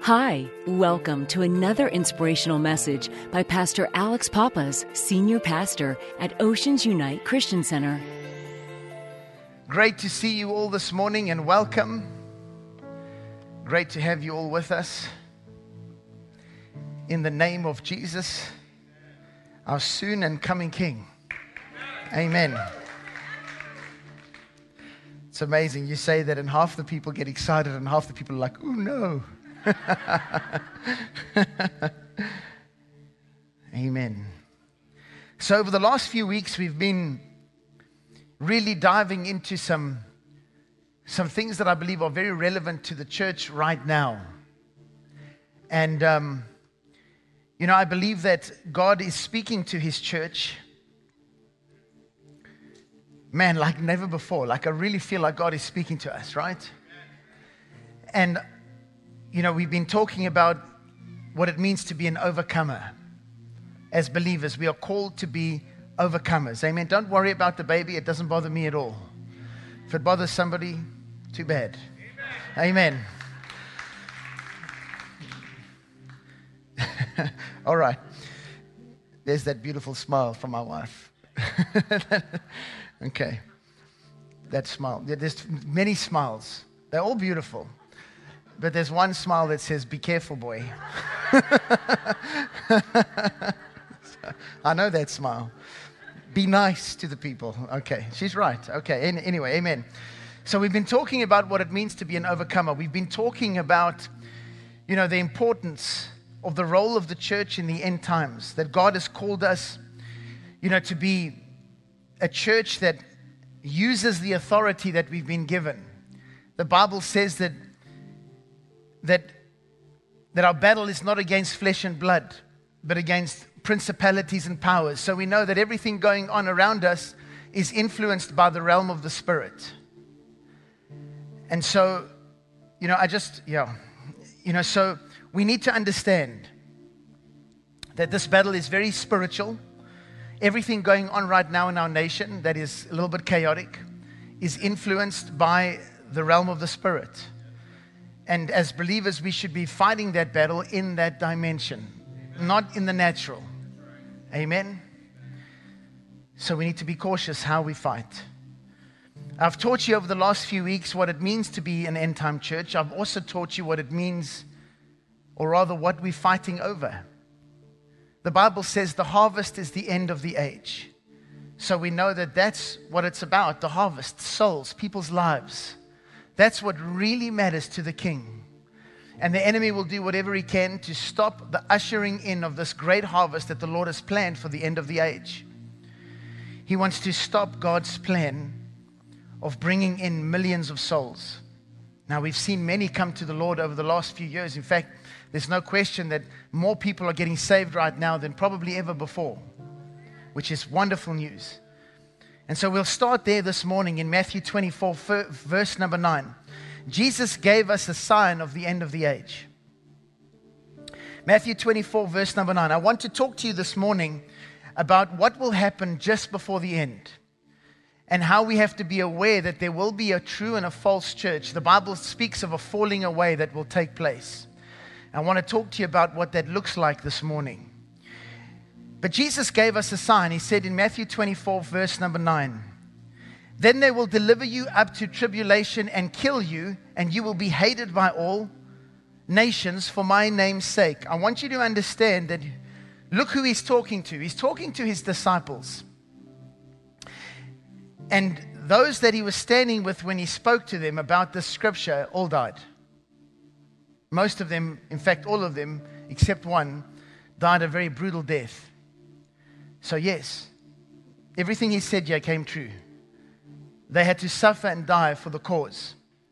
Hi, welcome to another inspirational message by Pastor Alex Pappas, Senior Pastor at Oceans Unite Christian Center. Great to see you all this morning and welcome. Great to have you all with us. In the name of Jesus, our soon and coming King. Amen. It's amazing. You say that and half the people get excited and half the people are like, oh no. Amen. So over the last few weeks, we've been really diving into some things that I believe are very relevant to the church right now. And, I believe that God is speaking to His church, man, like never before. Like I really feel like God is speaking to us, right? And we've been talking about what it means to be an overcomer. As believers, we are called to be overcomers. Amen. Don't worry about the baby. It doesn't bother me at all. If it bothers somebody, too bad. Amen. All right. There's that beautiful smile from my wife. Okay. That smile. There's many smiles. They're all beautiful. But there's one smile that says, be careful, boy. I know that smile. Be nice to the people. Okay, she's right. Okay, anyway, amen. So we've been talking about what it means to be an overcomer. We've been talking about, the importance of the role of the church in the end times. That God has called us, to be a church that uses the authority that we've been given. The Bible says that our battle is not against flesh and blood, but against principalities and powers. So we know that everything going on around us is influenced by the realm of the Spirit. And so, so we need to understand that this battle is very spiritual. Everything going on right now in our nation that is a little bit chaotic is influenced by the realm of the Spirit. And as believers, we should be fighting that battle in that dimension, not in the natural. Amen? So we need to be cautious how we fight. I've taught you over the last few weeks what it means to be an end-time church. I've also taught you what it means, or rather what we're fighting over. The Bible says the harvest is the end of the age. So we know that that's what it's about, the harvest, souls, people's lives. That's what really matters to the King. And the enemy will do whatever he can to stop the ushering in of this great harvest that the Lord has planned for the end of the age. He wants to stop God's plan of bringing in millions of souls. Now, we've seen many come to the Lord over the last few years. In fact, there's no question that more people are getting saved right now than probably ever before, which is wonderful news. And so we'll start there this morning in Matthew 24, verse number 9. Jesus gave us a sign of the end of the age. Matthew 24, verse number 9. I want to talk to you this morning about what will happen just before the end and how we have to be aware that there will be a true and a false church. The Bible speaks of a falling away that will take place. I want to talk to you about what that looks like this morning. But Jesus gave us a sign. He said in Matthew 24, verse number 9, then they will deliver you up to tribulation and kill you, and you will be hated by all nations for my name's sake. I want you to understand that, look who he's talking to. He's talking to his disciples. And those that he was standing with when he spoke to them about this scripture all died. Most of them, in fact, all of them, except one, died a very brutal death. So yes, everything he said here came true. They had to suffer and die for the cause.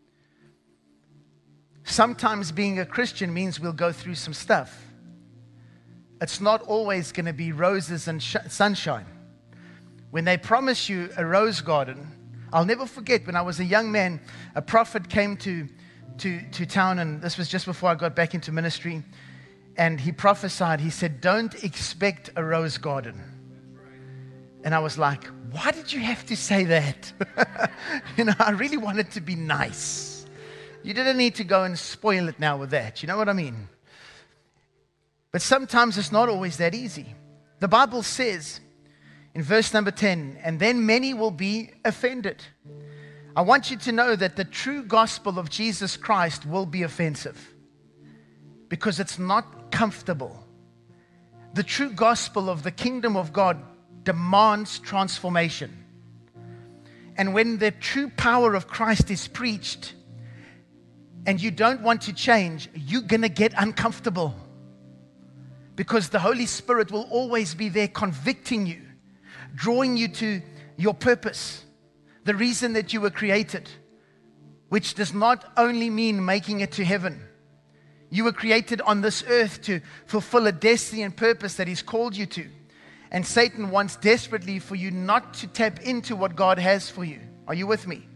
Sometimes being a Christian means we'll go through some stuff. It's not always going to be roses and sunshine. When they promise you a rose garden, I'll never forget when I was a young man, a prophet came to town, and this was just before I got back into ministry, and he prophesied. He said, don't expect a rose garden. And I was like, why did you have to say that? I really wanted to be nice. You didn't need to go and spoil it now with that. You know what I mean? But sometimes it's not always that easy. The Bible says in verse number 10, and then many will be offended. I want you to know that the true gospel of Jesus Christ will be offensive because it's not comfortable. The true gospel of the kingdom of God demands transformation. And when the true power of Christ is preached and you don't want to change, you're going to get uncomfortable because the Holy Spirit will always be there convicting you, drawing you to your purpose, the reason that you were created, which does not only mean making it to heaven. You were created on this earth to fulfill a destiny and purpose that He's called you to. And Satan wants desperately for you not to tap into what God has for you. Are you with me?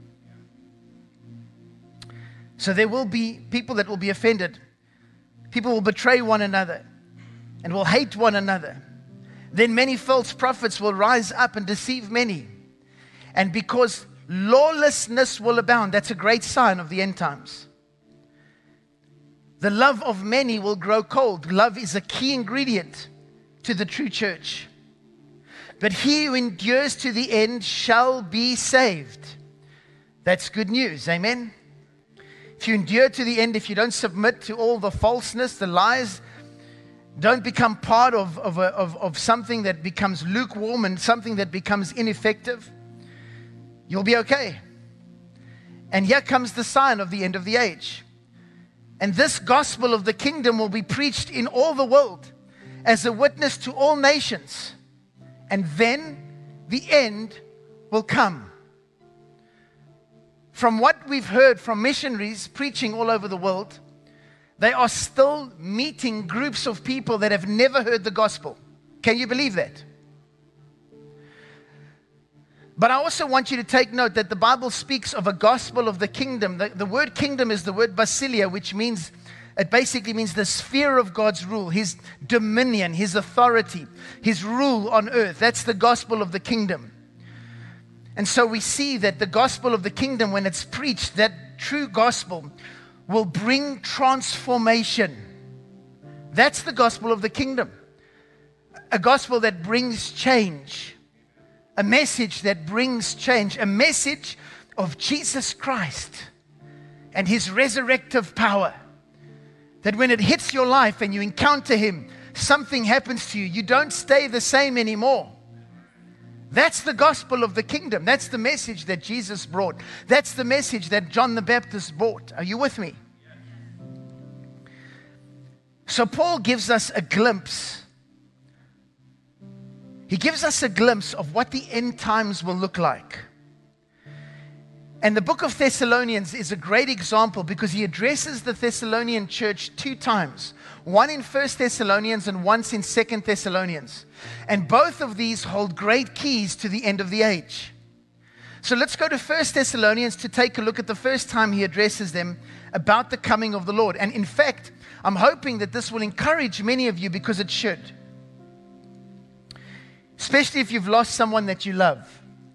So there will be people that will be offended. People will betray one another and will hate one another. Then many false prophets will rise up and deceive many. And because lawlessness will abound, that's a great sign of the end times. The love of many will grow cold. Love is a key ingredient to the true church. But he who endures to the end shall be saved. That's good news. Amen. If you endure to the end, if you don't submit to all the falseness, the lies, don't become part of something that becomes lukewarm and something that becomes ineffective, you'll be okay. And here comes the sign of the end of the age. And this gospel of the kingdom will be preached in all the world as a witness to all nations. And then the end will come. From what we've heard from missionaries preaching all over the world, they are still meeting groups of people that have never heard the gospel. Can you believe that? But I also want you to take note that the Bible speaks of a gospel of the kingdom. The word kingdom is the word basileia, which means, it basically means the sphere of God's rule, His dominion, His authority, His rule on earth. That's the gospel of the kingdom. And so we see that the gospel of the kingdom, when it's preached, that true gospel will bring transformation. That's the gospel of the kingdom. A gospel that brings change. A message that brings change. A message of Jesus Christ and His resurrective power. That when it hits your life and you encounter Him, something happens to you. You don't stay the same anymore. That's the gospel of the kingdom. That's the message that Jesus brought. That's the message that John the Baptist brought. Are you with me? So Paul gives us a glimpse. He gives us a glimpse of what the end times will look like. And the book of Thessalonians is a great example because he addresses the Thessalonian church 2 times. One in 1 Thessalonians and once in 2 Thessalonians. And both of these hold great keys to the end of the age. So let's go to 1 Thessalonians to take a look at the first time he addresses them about the coming of the Lord. And in fact, I'm hoping that this will encourage many of you because it should. Especially if you've lost someone that you love.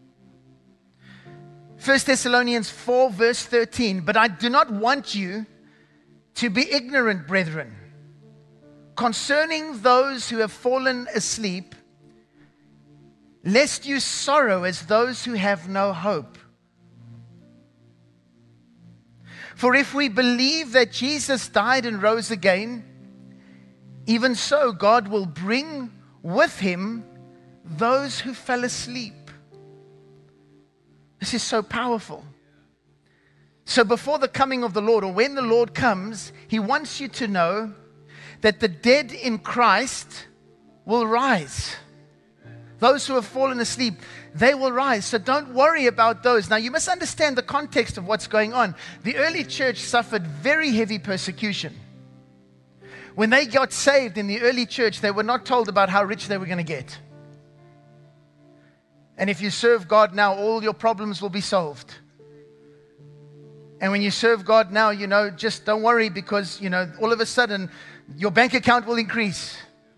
1 Thessalonians 4 verse 13, but I do not want you to be ignorant, brethren, concerning those who have fallen asleep, lest you sorrow as those who have no hope. For if we believe that Jesus died and rose again, even so God will bring with Him those who fell asleep. This is so powerful. So before the coming of the Lord, or when the Lord comes, He wants you to know that the dead in Christ will rise. Those who have fallen asleep, they will rise. So don't worry about those. Now you must understand the context of what's going on. The early church suffered very heavy persecution. When they got saved in the early church, they were not told about how rich they were going to get. And if you serve God now, all your problems will be solved. And when you serve God now, just don't worry because, all of a sudden your bank account will increase.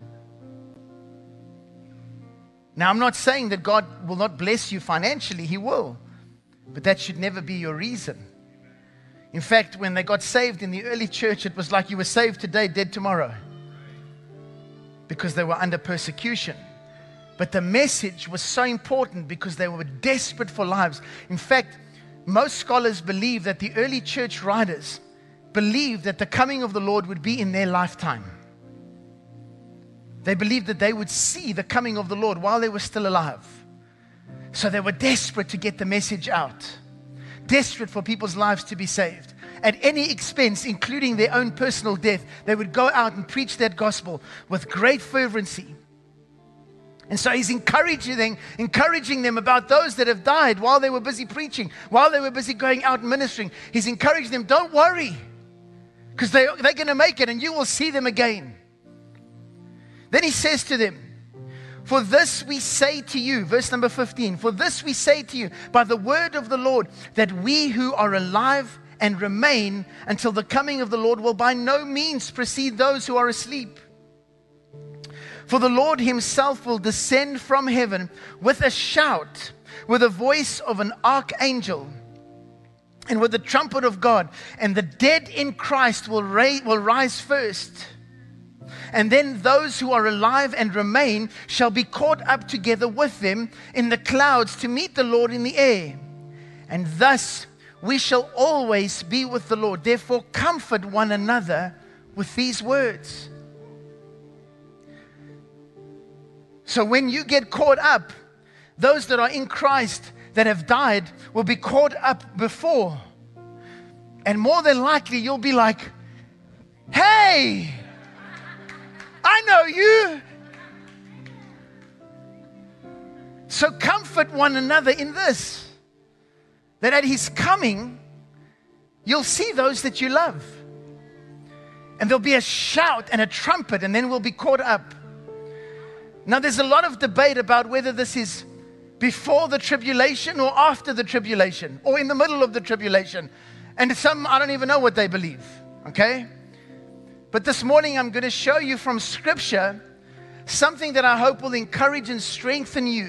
Now, I'm not saying that God will not bless you financially. He will. But that should never be your reason. In fact, when they got saved in the early church, it was like you were saved today, dead tomorrow, because they were under persecution. But the message was so important because they were desperate for lives. In fact, most scholars believe that the early church writers believed that the coming of the Lord would be in their lifetime. They believed that they would see the coming of the Lord while they were still alive. So they were desperate to get the message out, desperate for people's lives to be saved. At any expense, including their own personal death, they would go out and preach that gospel with great fervency. And so he's encouraging them about those that have died while they were busy preaching, while they were busy going out and ministering. He's encouraging them, don't worry, because they're going to make it and you will see them again. Then he says to them, for this we say to you, verse number 15, for this we say to you by the word of the Lord, that we who are alive and remain until the coming of the Lord will by no means precede those who are asleep. For the Lord himself will descend from heaven with a shout, with the voice of an archangel, and with the trumpet of God, and the dead in Christ will rise first. And then those who are alive and remain shall be caught up together with them in the clouds to meet the Lord in the air. And thus we shall always be with the Lord. Therefore comfort one another with these words. So when you get caught up, those that are in Christ that have died will be caught up before. And more than likely you'll be like, hey, I know you. So comfort one another in this, that at his coming, you'll see those that you love. And there'll be a shout and a trumpet, and then we'll be caught up. Now, there's a lot of debate about whether this is before the tribulation or after the tribulation or in the middle of the tribulation. And some, I don't even know what they believe, okay? But this morning, I'm going to show you from Scripture something that I hope will encourage and strengthen you.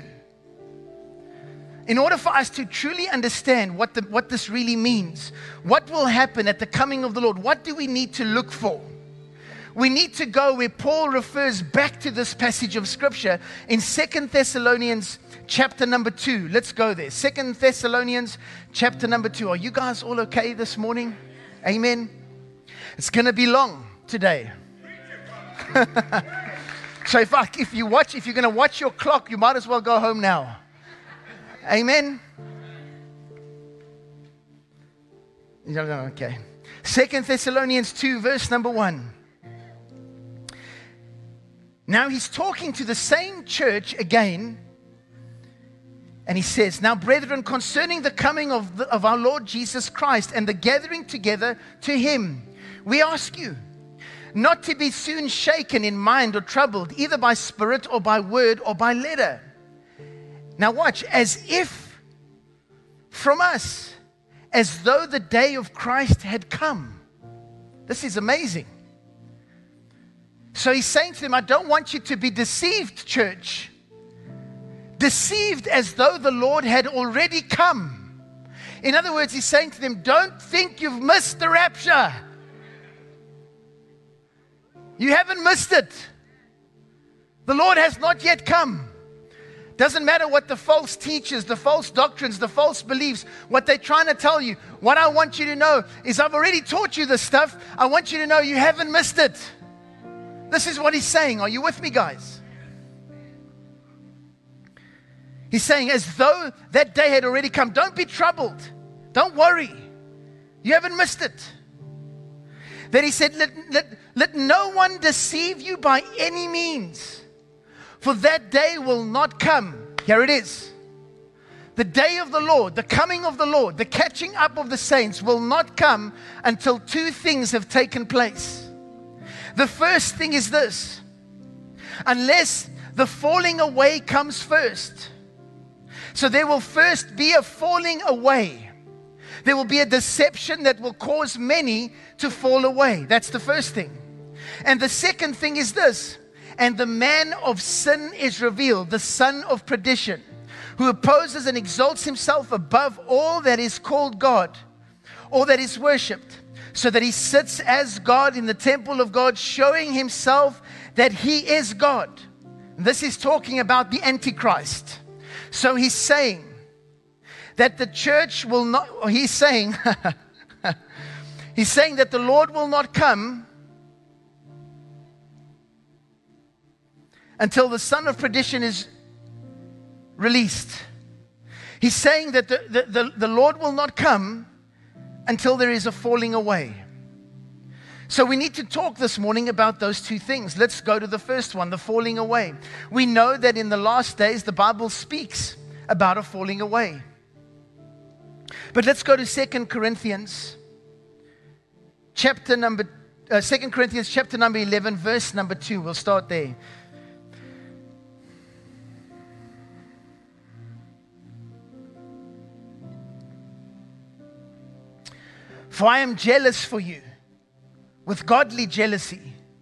In order for us to truly understand what this really means, what will happen at the coming of the Lord, what do we need to look for? We need to go where Paul refers back to this passage of Scripture in 2 Thessalonians chapter number 2. Let's go there. 2 Thessalonians chapter number 2. Are you guys all okay this morning? Amen. It's going to be long today. So if you're going to watch your clock, you might as well go home now. Amen. Okay. 2 Thessalonians 2 verse number 1. Now he's talking to the same church again, and he says, now brethren, concerning the coming of our Lord Jesus Christ and the gathering together to him, we ask you not to be soon shaken in mind or troubled, either by spirit or by word or by letter. Now watch, as if from us, as though the day of Christ had come. This is amazing. So he's saying to them, I don't want you to be deceived, church. Deceived as though the Lord had already come. In other words, he's saying to them, don't think you've missed the rapture. You haven't missed it. The Lord has not yet come. Doesn't matter what the false teachers, the false doctrines, the false beliefs, what they're trying to tell you. What I want you to know is I've already taught you this stuff. I want you to know you haven't missed it. This is what he's saying. Are you with me, guys? He's saying as though that day had already come. Don't be troubled. Don't worry. You haven't missed it. Then he said, let no one deceive you by any means. For that day will not come. Here it is. The day of the Lord, the coming of the Lord, the catching up of the saints will not come until two things have taken place. The first thing is this: unless the falling away comes first. So there will first be a falling away. There will be a deception that will cause many to fall away. That's the first thing. And the second thing is this: and the man of sin is revealed, the son of perdition, who opposes and exalts himself above all that is called God or that is worshipped, so that he sits as God in the temple of God, showing himself that he is God. This is talking about the Antichrist. So he's saying that the church will not, he's saying that the Lord will not come until the son of perdition is released. He's saying that the Lord will not come until there is a falling away. So we need to talk this morning about those two things. Let's go to the first one, the falling away. We know that in the last days, the Bible speaks about a falling away. But let's go to 2 Corinthians chapter number 11, verse number 2. We'll start there. For I am jealous for you with godly jealousy.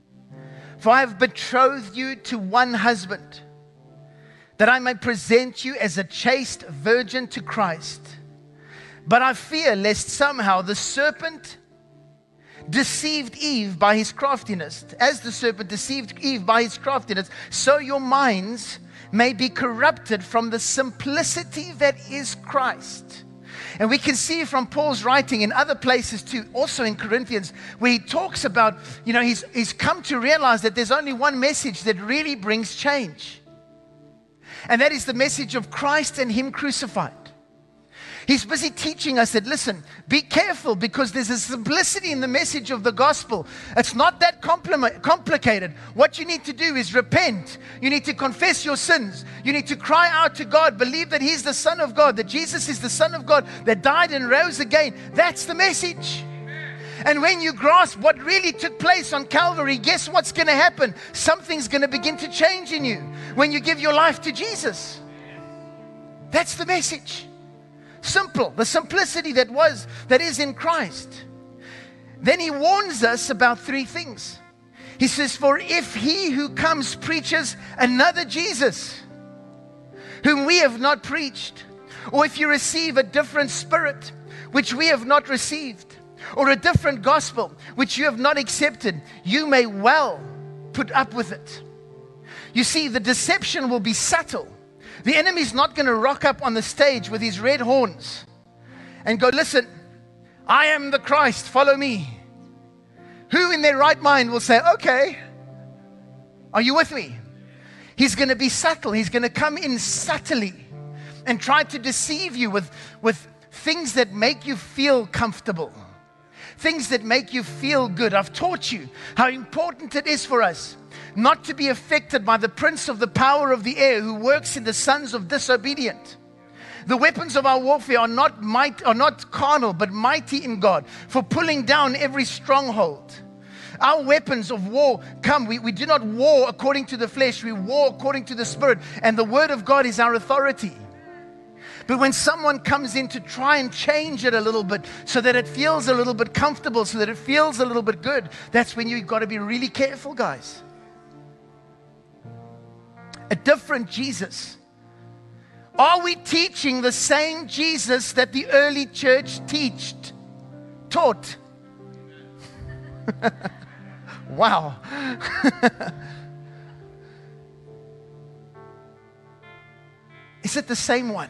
For I have betrothed you to one husband, that I may present you as a chaste virgin to Christ. But I fear lest somehow the serpent deceived Eve by his craftiness. As the serpent deceived Eve by his craftiness, so your minds may be corrupted from the simplicity that is Christ. And we can see from Paul's writing in other places too, also in Corinthians, where he talks about, he's come to realize that there's only one message that really brings change. And that is the message of Christ and him crucified. He's busy teaching us that, listen, be careful, because there's a simplicity in the message of the gospel. It's not that complicated. What you need to do is repent. You need to confess your sins. You need to cry out to God, believe that he's the Son of God, that Jesus is the Son of God, that died and rose again. That's the message. And when you grasp what really took place on Calvary, guess what's going to happen? Something's going to begin to change in you when you give your life to Jesus. That's the message. Simple, the simplicity that is in Christ. Then he warns us about three things. He says, for if he who comes preaches another Jesus, whom we have not preached, or if you receive a different spirit, which we have not received, or a different gospel, which you have not accepted, you may well put up with it. You see, the deception will be subtle. The enemy's not going to rock up on the stage with his red horns and go, listen, I am the Christ, follow me. Who in their right mind will say, okay, are you with me? He's going to be subtle. He's going to come in subtly and try to deceive you with things that make you feel comfortable, things that make you feel good. I've taught you how important it is for us not to be affected by the prince of the power of the air who works in the sons of disobedient. The weapons of our warfare are not carnal, but mighty in God for pulling down every stronghold. Our weapons of war come. We do not war according to the flesh. We war according to the Spirit. And the Word of God is our authority. But when someone comes in to try and change it a little bit so that it feels a little bit comfortable, so that it feels a little bit good, that's when you've got to be really careful, guys. A different Jesus. Are we teaching the same Jesus that the early church taught? Wow. Is it the same one?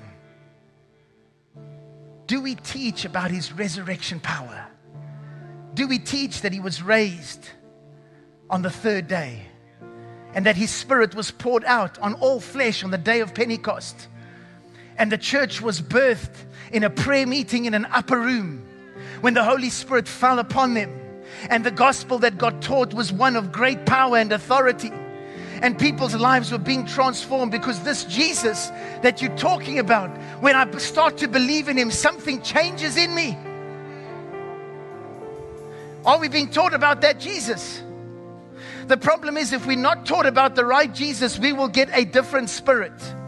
Do we teach about his resurrection power? Do we teach that he was raised on the third day and that his Spirit was poured out on all flesh on the day of Pentecost? And the church was birthed in a prayer meeting in an upper room when the Holy Spirit fell upon them. And the gospel that got taught was one of great power and authority. And people's lives were being transformed because this Jesus that you're talking about, when I start to believe in him, something changes in me. Are we being taught about that Jesus? The problem is, if we're not taught about the right Jesus, we will get a different spirit.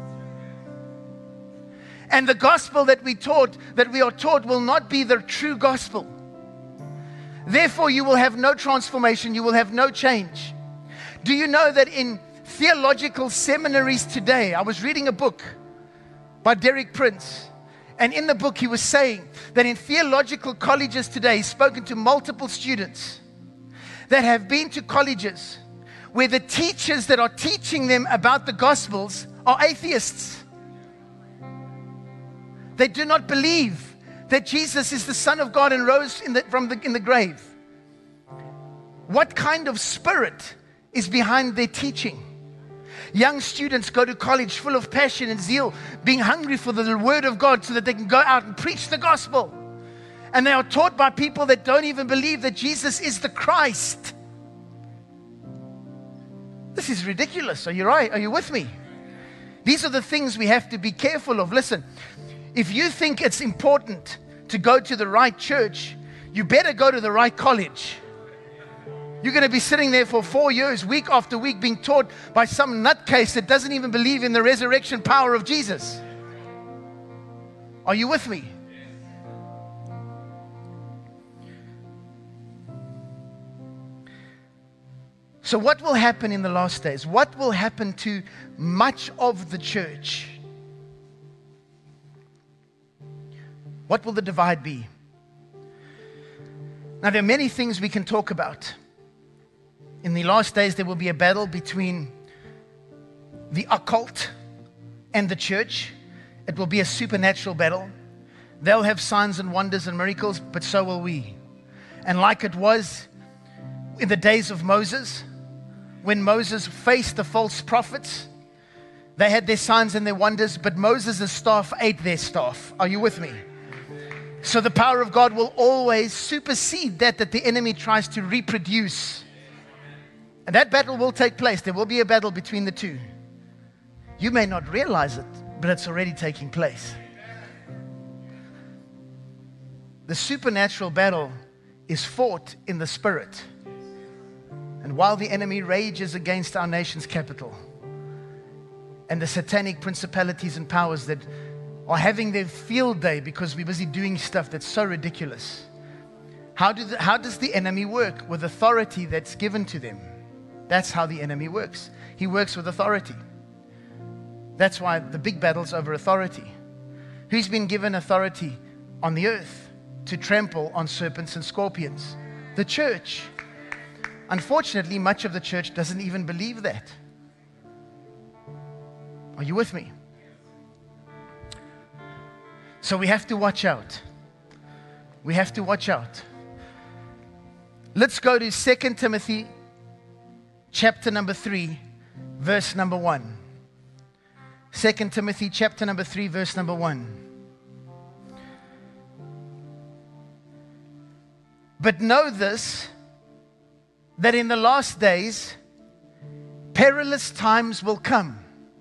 And the gospel that we are taught will not be the true gospel. Therefore, you will have no transformation. You will have no change. Do you know that in theological seminaries today, I was reading a book by Derek Prince, And in the book, he was saying that in theological colleges today, he's spoken to multiple students that have been to colleges where the teachers that are teaching them about the Gospels are atheists. They do not believe that Jesus is the Son of God and rose in the grave. What kind of spirit is behind their teaching? Young students go to college full of passion and zeal, being hungry for the Word of God so that they can go out and preach the gospel. And they are taught by people that don't even believe that Jesus is the Christ. This is ridiculous. Are you right? Are you with me? These are the things we have to be careful of. Listen, if you think it's important to go to the right church, you better go to the right college. You're going to be sitting there for 4 years, week after week, being taught by some nutcase that doesn't even believe in the resurrection power of Jesus. Are you with me? So what will happen in the last days? What will happen to much of the church? What will the divide be? Now, there are many things we can talk about. In the last days, there will be a battle between the occult and the church. It will be a supernatural battle. They'll have signs and wonders and miracles, but so will we. And like it was in the days of Moses, when Moses faced the false prophets, they had their signs and their wonders, but Moses' staff ate their staff. Are you with me? So the power of God will always supersede that the enemy tries to reproduce. And that battle will take place. There will be a battle between the two. You may not realize it, but it's already taking place. The supernatural battle is fought in the spirit. And while the enemy rages against our nation's capital, and the satanic principalities and powers that are having their field day because we're busy doing stuff that's so ridiculous, how does the enemy work? With authority that's given to them. That's how the enemy works. He works with authority. That's why the big battle's over authority. Who's been given authority on the earth to trample on serpents and scorpions? The church. Unfortunately, much of the church doesn't even believe that. Are you with me? So we have to watch out. We have to watch out. Let's go to 2 Timothy chapter number 3, verse number 1. 2 Timothy chapter number 3, verse number 1. But know this, that in the last days, perilous times will come.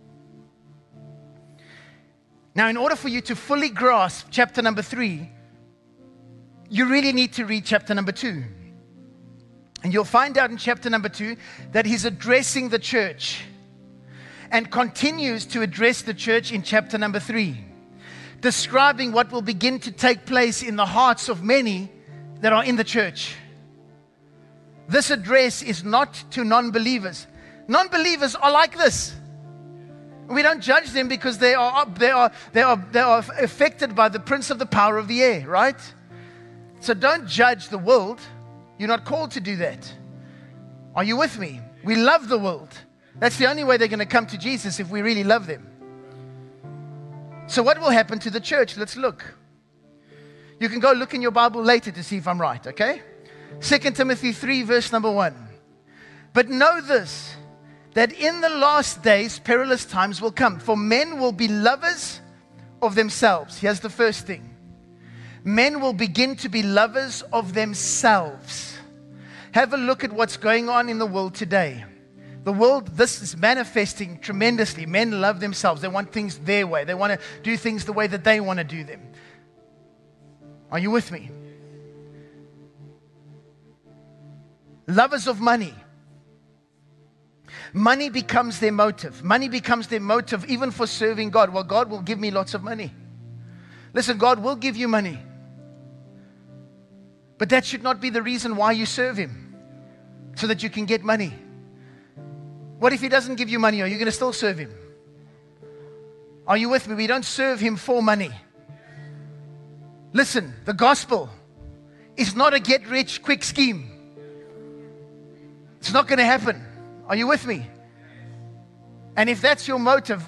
Now, in order for you to fully grasp chapter number 3, you really need to read chapter number 2. And you'll find out in chapter number 2 that he's addressing the church and continues to address the church in chapter number 3, describing what will begin to take place in the hearts of many that are in the church. This address is not to non-believers. Non-believers are like this. We don't judge them because they are affected by the prince of the power of the air, right? So don't judge the world. You're not called to do that. Are you with me? We love the world. That's the only way they're going to come to Jesus, if we really love them. So what will happen to the church? Let's look. You can go look in your Bible later to see if I'm right, okay? 2 Timothy 3, verse number 1. But know this, that in the last days perilous times will come. For men will be lovers of themselves. Here's the first thing. Men will begin to be lovers of themselves. Have a look at what's going on in the world today. The world, this is manifesting tremendously. Men love themselves. They want things their way. They want to do things the way that they want to do them. Are you with me? Lovers of money. Money becomes their motive. Money becomes their motive even for serving God. Well, God will give me lots of money. Listen, God will give you money. But that should not be the reason why you serve Him, so that you can get money. What if He doesn't give you money? Are you going to still serve Him? Are you with me? We don't serve Him for money. Listen, the gospel is not a get-rich-quick scheme. It's not going to happen. Are you with me? And if that's your motive,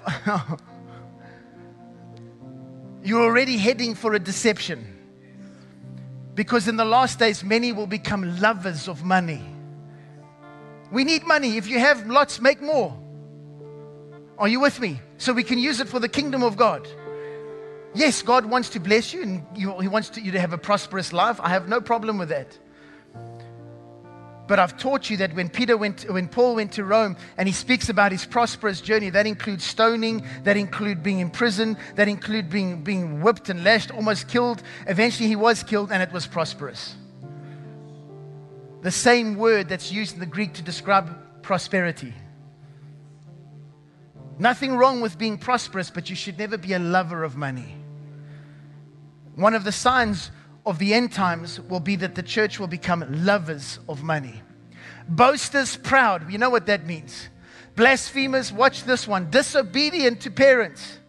you're already heading for a deception. Because in the last days, many will become lovers of money. We need money. If you have lots, make more. Are you with me? So we can use it for the kingdom of God. Yes, God wants to bless you and He wants you to have a prosperous life. I have no problem with that. But I've taught you that when Paul went to Rome and he speaks about his prosperous journey, that includes stoning, that includes being in prison, that includes being whipped and lashed, almost killed. Eventually he was killed and it was prosperous. The same word that's used in the Greek to describe prosperity. Nothing wrong with being prosperous, but you should never be a lover of money. One of the signs of the end times will be that the church will become lovers of money. Boasters, proud. You know what that means. Blasphemers, watch this one. Disobedient to parents.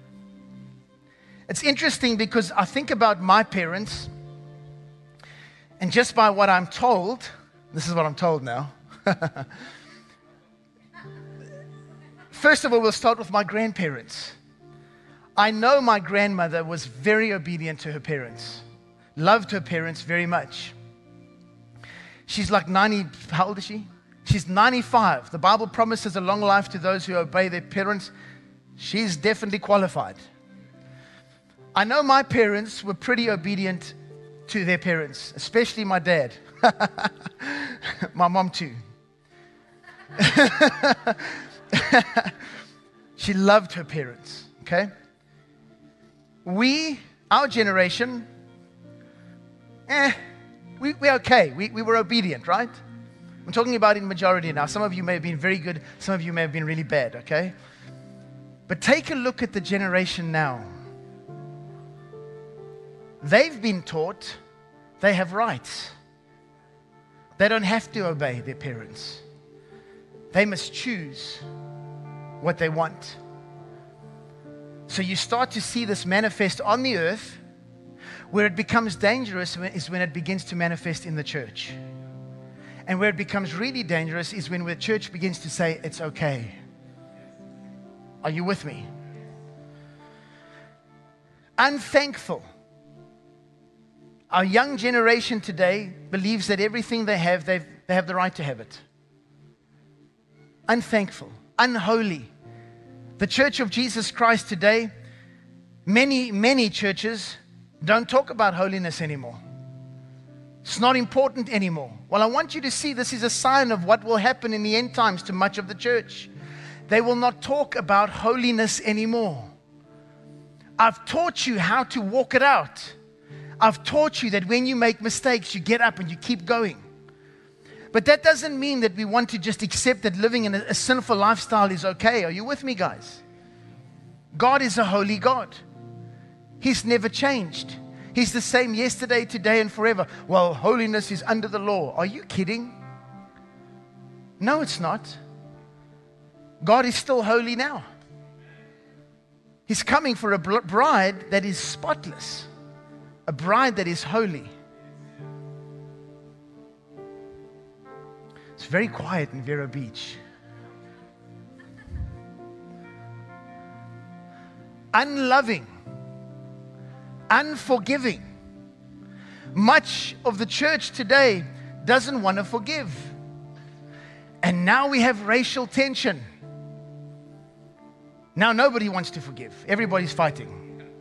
It's interesting because I think about my parents, and just by what I'm told, this is what I'm told now. First of all, we'll start with my grandparents. I know my grandmother was very obedient to her parents. Loved her parents very much. She's like 90, how old is she? She's 95. The Bible promises a long life to those who obey their parents. She's definitely qualified. I know my parents were pretty obedient to their parents, especially my dad. My mom too. She loved her parents, okay? Our generation, we're okay. We were obedient, right? I'm talking about in majority now. Some of you may have been very good. Some of you may have been really bad, okay? But take a look at the generation now. They've been taught they have rights. They don't have to obey their parents. They must choose what they want. So you start to see this manifest on the earth. Where it becomes dangerous is when it begins to manifest in the church. And where it becomes really dangerous is when the church begins to say, it's okay. Are you with me? Unthankful. Our young generation today believes that everything they have the right to have it. Unthankful, unholy. The Church of Jesus Christ today, many churches don't talk about holiness anymore. It's not important anymore. Well, I want you to see this is a sign of what will happen in the end times to much of the church. They will not talk about holiness anymore. I've taught you how to walk it out. I've taught you that when you make mistakes, you get up and you keep going. But that doesn't mean that we want to just accept that living in a sinful lifestyle is okay. Are you with me, guys? God is a holy God. He's never changed. He's the same yesterday, today, and forever. Well, holiness is under the law. Are you kidding? No, it's not. God is still holy now. He's coming for a bride that is spotless. A bride that is holy. It's very quiet in Vero Beach. Unloving. Unforgiving. Much of the church today doesn't want to forgive. And now we have racial tension. Now nobody wants to forgive. Everybody's fighting.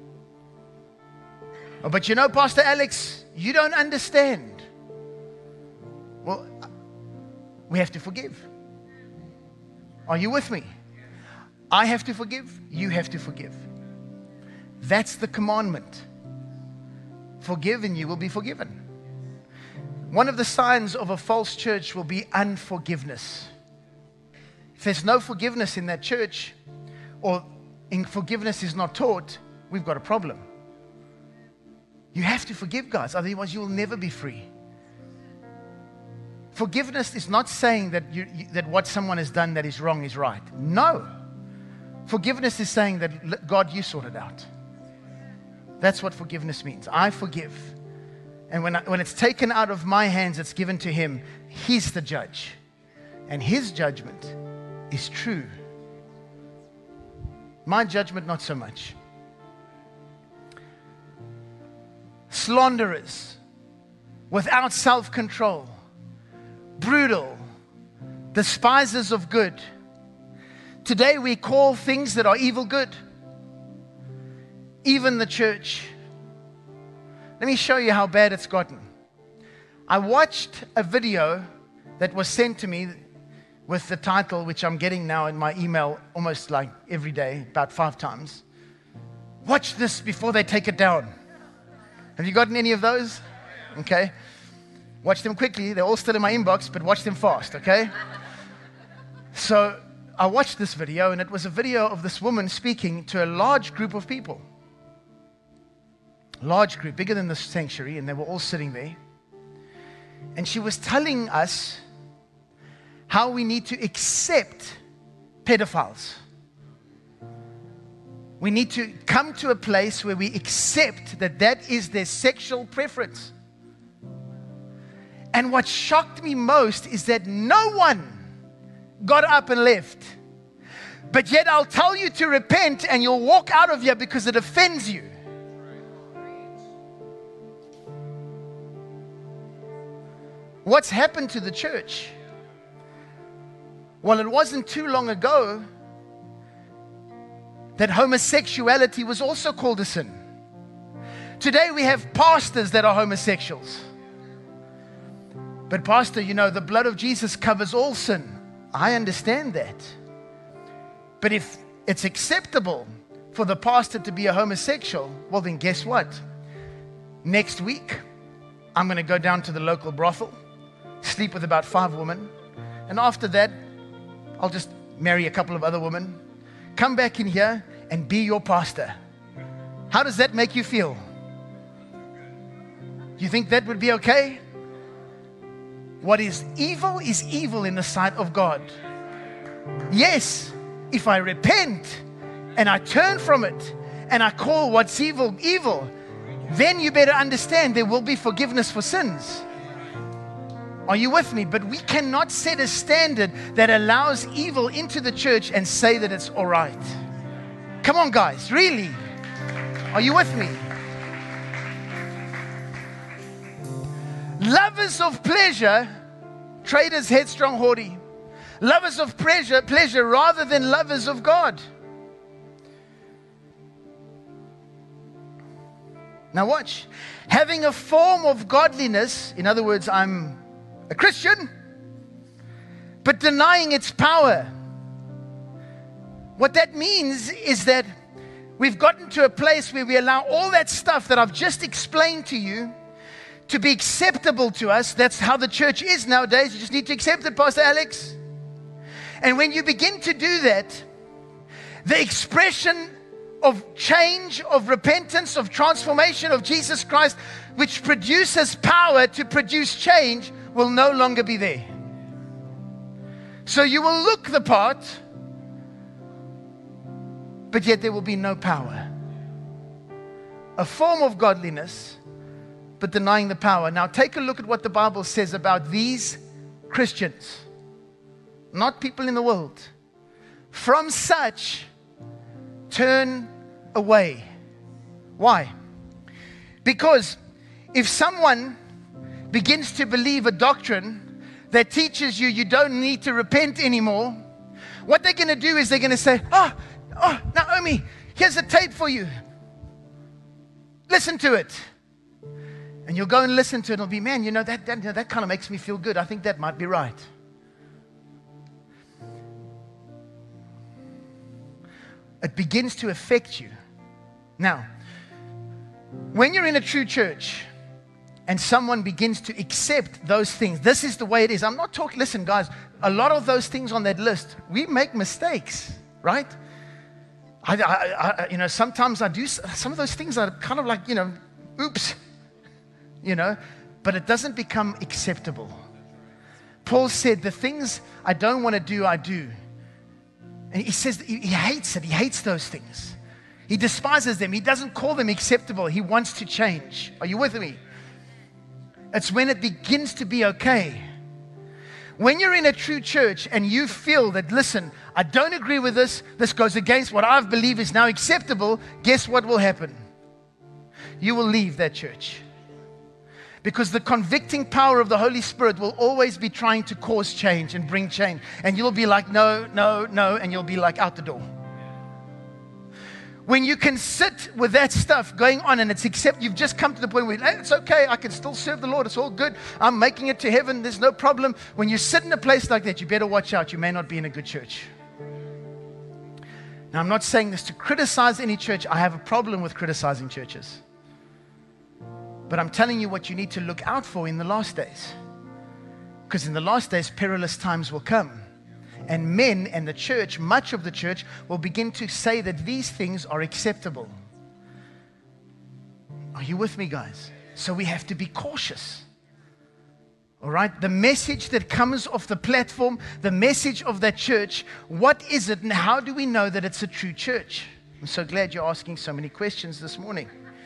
Oh, but you know, Pastor Alex, you don't understand. Well, we have to forgive. Are you with me? I have to forgive. You have to forgive. That's the commandment. Forgive and you will be forgiven. One of the signs of a false church will be unforgiveness. If there's no forgiveness in that church, or forgiveness is not taught, we've got a problem. You have to forgive, guys, otherwise you will never be free. Forgiveness is not saying that that what someone has done that is wrong is right. No. Forgiveness is saying that, God, you sort it out. That's what forgiveness means. I forgive. And when it's taken out of my hands, it's given to Him. He's the judge. And His judgment is true. My judgment, not so much. Slanderers, without self-control, brutal, despisers of good. Today we call things that are evil good. Even the church. Let me show you how bad it's gotten. I watched a video that was sent to me with the title, which I'm getting now in my email almost like every day, about 5 times. Watch this before they take it down. Have you gotten any of those? Okay. Watch them quickly. They're all still in my inbox, but watch them fast, okay? So I watched this video, and it was a video of this woman speaking to a large group of people. Large group, bigger than the sanctuary, and they were all sitting there. And she was telling us how we need to accept pedophiles. We need to come to a place where we accept that that is their sexual preference. And what shocked me most is that no one got up and left. But yet I'll tell you to repent and you'll walk out of here because it offends you. What's happened to the church? Well, it wasn't too long ago that homosexuality was also called a sin. Today we have pastors that are homosexuals. But pastor, you know, the blood of Jesus covers all sin. I understand that. But if it's acceptable for the pastor to be a homosexual, well then guess what? Next week, I'm going to go down to the local brothel, sleep with about 5 women, and after that, I'll just marry a couple of other women, come back in here and be your pastor. How does that make you feel? You think that would be okay? What is evil in the sight of God. Yes, if I repent and I turn from it and I call what's evil, evil, then you better understand there will be forgiveness for sins. Are you with me? But we cannot set a standard that allows evil into the church and say that it's all right. Come on, guys, really? Are you with me? Lovers of pleasure, traitors, headstrong, haughty. Lovers of pleasure rather than lovers of God. Now watch. Having a form of godliness, in other words, I'm a Christian, but denying its power. What that means is that we've gotten to a place where we allow all that stuff that I've just explained to you to be acceptable to us. That's how the church is nowadays. You just need to accept it, Pastor Alex. And when you begin to do that, the expression of change, of repentance, of transformation of Jesus Christ, which produces power to produce change, will no longer be there. So you will look the part, but yet there will be no power. A form of godliness, but denying the power. Now take a look at what the Bible says about these Christians, not people in the world. From such, turn away. Why? Because if someone begins to believe a doctrine that teaches you you don't need to repent anymore, what they're going to do is they're going to say, oh, Naomi, here's a tape for you. Listen to it. And you'll go and listen to it and it'll be, man, that kind of makes me feel good. I think that might be right. It begins to affect you. Now, when you're in a true church and someone begins to accept those things, this is the way it is. I'm not talking, listen guys, a lot of those things on that list, we make mistakes, right? Sometimes I do, some of those things are kind of like, oops, but it doesn't become acceptable. Paul said, the things I don't want to do, I do. And he says he hates it. He hates those things. He despises them. He doesn't call them acceptable. He wants to change. Are you with me? It's when it begins to be okay. When you're in a true church and you feel that, listen, I don't agree with this, this goes against what I believe is now acceptable, guess what will happen? You will leave that church. Because the convicting power of the Holy Spirit will always be trying to cause change and bring change. And you'll be like, no, no, no, and you'll be like out the door. When you can sit with that stuff going on and it's you've just come to the point where hey, it's okay, I can still serve the Lord, it's all good, I'm making it to heaven, there's no problem. When you sit in a place like that, you better watch out, you may not be in a good church. Now, I'm not saying this to criticize any church. I have a problem with criticizing churches. But I'm telling you what you need to look out for in the last days. Because in the last days, perilous times will come. And men and the church, much of the church, will begin to say that these things are acceptable. Are you with me, guys? So we have to be cautious. All right? The message that comes off the platform, the message of that church, what is it and how do we know that it's a true church? I'm so glad you're asking so many questions this morning.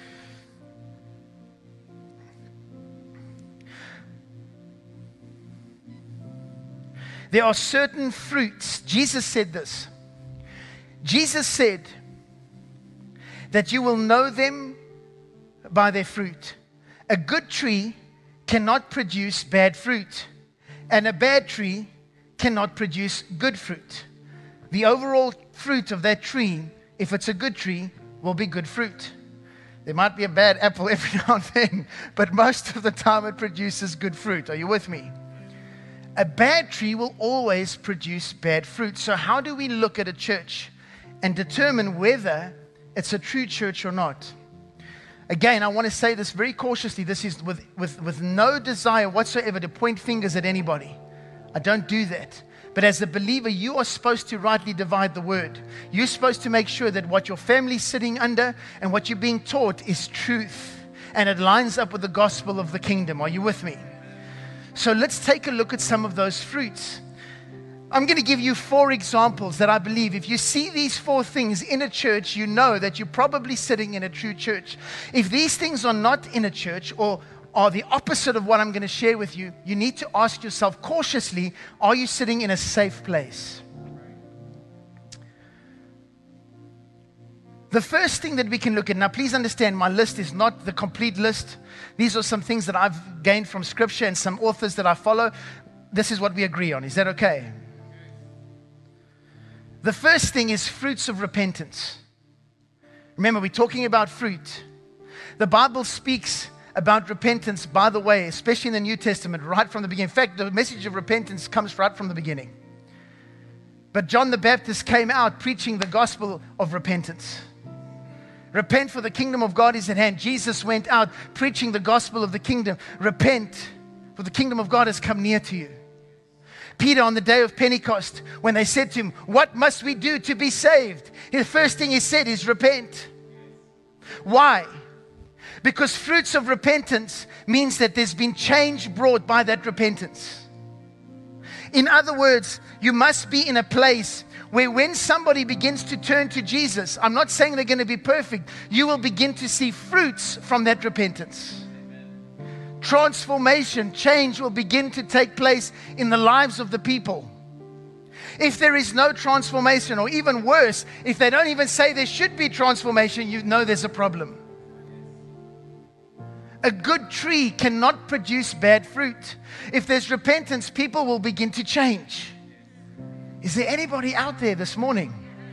There are certain fruits. Jesus said this. Jesus said that you will know them by their fruit. A good tree cannot produce bad fruit, and a bad tree cannot produce good fruit. The overall fruit of that tree, if it's a good tree, will be good fruit. There might be a bad apple every now and then, but most of the time it produces good fruit. Are you with me? A bad tree will always produce bad fruit. So how do we look at a church and determine whether it's a true church or not? Again, I want to say this very cautiously. This is with no desire whatsoever to point fingers at anybody. I don't do that. But as a believer, you are supposed to rightly divide the word. You're supposed to make sure that what your family's sitting under and what you're being taught is truth. And it lines up with the gospel of the kingdom. Are you with me? So let's take a look at some of those fruits. I'm going to give you 4 examples that I believe if you see these 4 things in a church, you know that you're probably sitting in a true church. If these things are not in a church or are the opposite of what I'm going to share with you, you need to ask yourself cautiously, are you sitting in a safe place? The first thing that we can look at, now please understand my list is not the complete list. These are some things that I've gained from scripture and some authors that I follow. This is what we agree on. Is that okay? The first thing is fruits of repentance. Remember, we're talking about fruit. The Bible speaks about repentance, by the way, especially in the New Testament, right from the beginning. In fact, the message of repentance comes right from the beginning. But John the Baptist came out preaching the gospel of repentance. Repent, for the kingdom of God is at hand. Jesus went out preaching the gospel of the kingdom. Repent, for the kingdom of God has come near to you. Peter, on the day of Pentecost, when they said to him, what must we do to be saved? The first thing he said is repent. Why? Because fruits of repentance means that there's been change brought by that repentance. In other words, you must be in a place where when somebody begins to turn to Jesus, I'm not saying they're going to be perfect, you will begin to see fruits from that repentance. Transformation, change will begin to take place in the lives of the people. If there is no transformation, or even worse, if they don't even say there should be transformation, you know there's a problem. A good tree cannot produce bad fruit. If there's repentance, people will begin to change. Is there anybody out there this morning?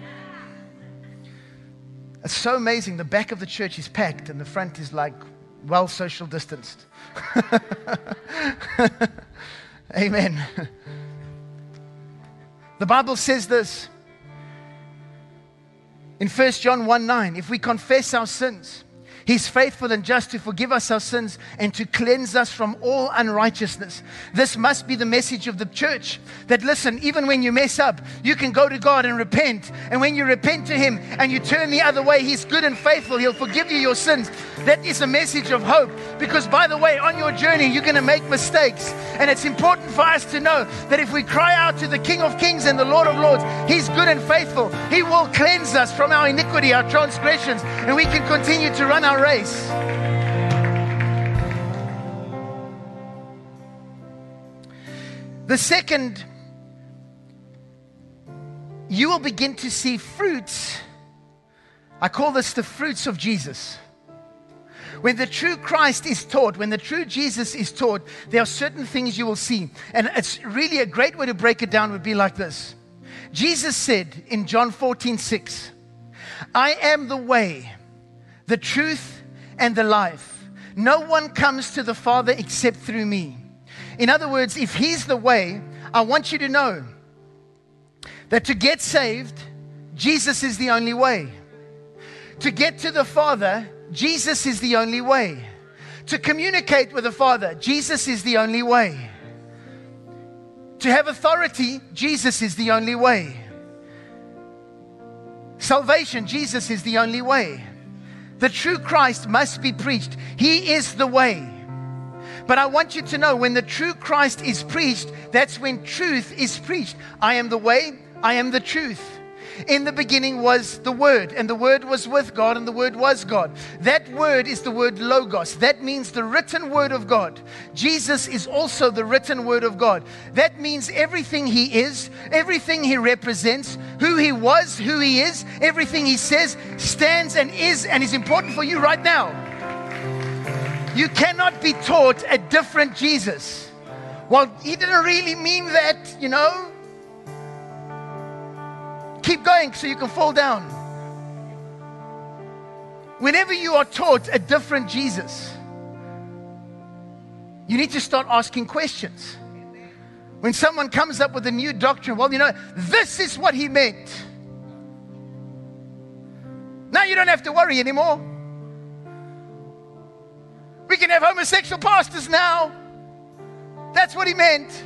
It's so amazing. The back of the church is packed and the front is like well social distanced. Amen. The Bible says this in 1 John 1:9. If we confess our sins, He's faithful and just to forgive us our sins and to cleanse us from all unrighteousness. This must be the message of the church. That listen, even when you mess up, you can go to God and repent. And when you repent to Him and you turn the other way, He's good and faithful. He'll forgive you your sins. That is a message of hope. Because by the way, on your journey, you're going to make mistakes. And it's important for us to know that if we cry out to the King of Kings and the Lord of Lords, He's good and faithful. He will cleanse us from our iniquity, our transgressions, and we can continue to run our race. The second, you will begin to see fruits. I call this the fruits of Jesus. When the true Christ is taught, when the true Jesus is taught, there are certain things you will see. And it's really a great way to break it down would be like this. Jesus said in John 14:6, I am the way, the truth, and the life. No one comes to the Father except through me. In other words, if He's the way, I want you to know that to get saved, Jesus is the only way. To get to the Father, Jesus is the only way. To communicate with the Father, Jesus is the only way. To have authority, Jesus is the only way. Salvation, Jesus is the only way. The true Christ must be preached. He is the way. But I want you to know, when the true Christ is preached, that's when truth is preached. I am the way, I am the truth. In the beginning was the Word, and the Word was with God, and the Word was God. That word is the word Logos. That means the written Word of God. Jesus is also the written Word of God. That means everything He is, everything He represents, who He was, who He is, everything He says stands and is important for you right now. You cannot be taught a different Jesus. Well, He didn't really mean that, you know. Keep going so you can fall down. Whenever you are taught a different Jesus, you need to start asking questions. When someone comes up with a new doctrine, well, you know, this is what He meant. Now you don't have to worry anymore. We can have homosexual pastors now. That's what He meant.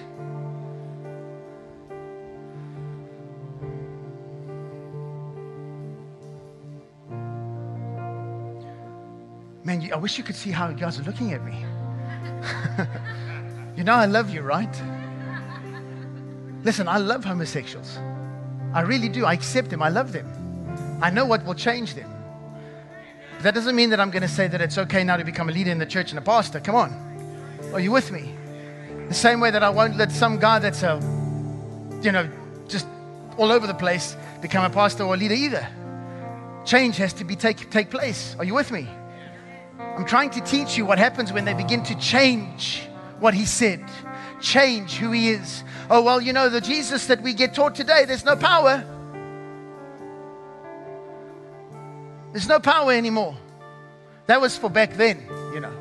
Man, I wish you could see how you guys are looking at me. You know I love you, right? Listen, I love homosexuals. I really do. I accept them. I love them. I know what will change them. But that doesn't mean that I'm going to say that it's okay now to become a leader in the church and a pastor. Come on. Are you with me? The same way that I won't let some guy that's just all over the place become a pastor or a leader either. Change has to take place. Are you with me? I'm trying to teach you what happens when they begin to change what He said, change who He is. Oh, well, you know, the Jesus that we get taught today, there's no power. There's no power anymore. That was for back then, you know.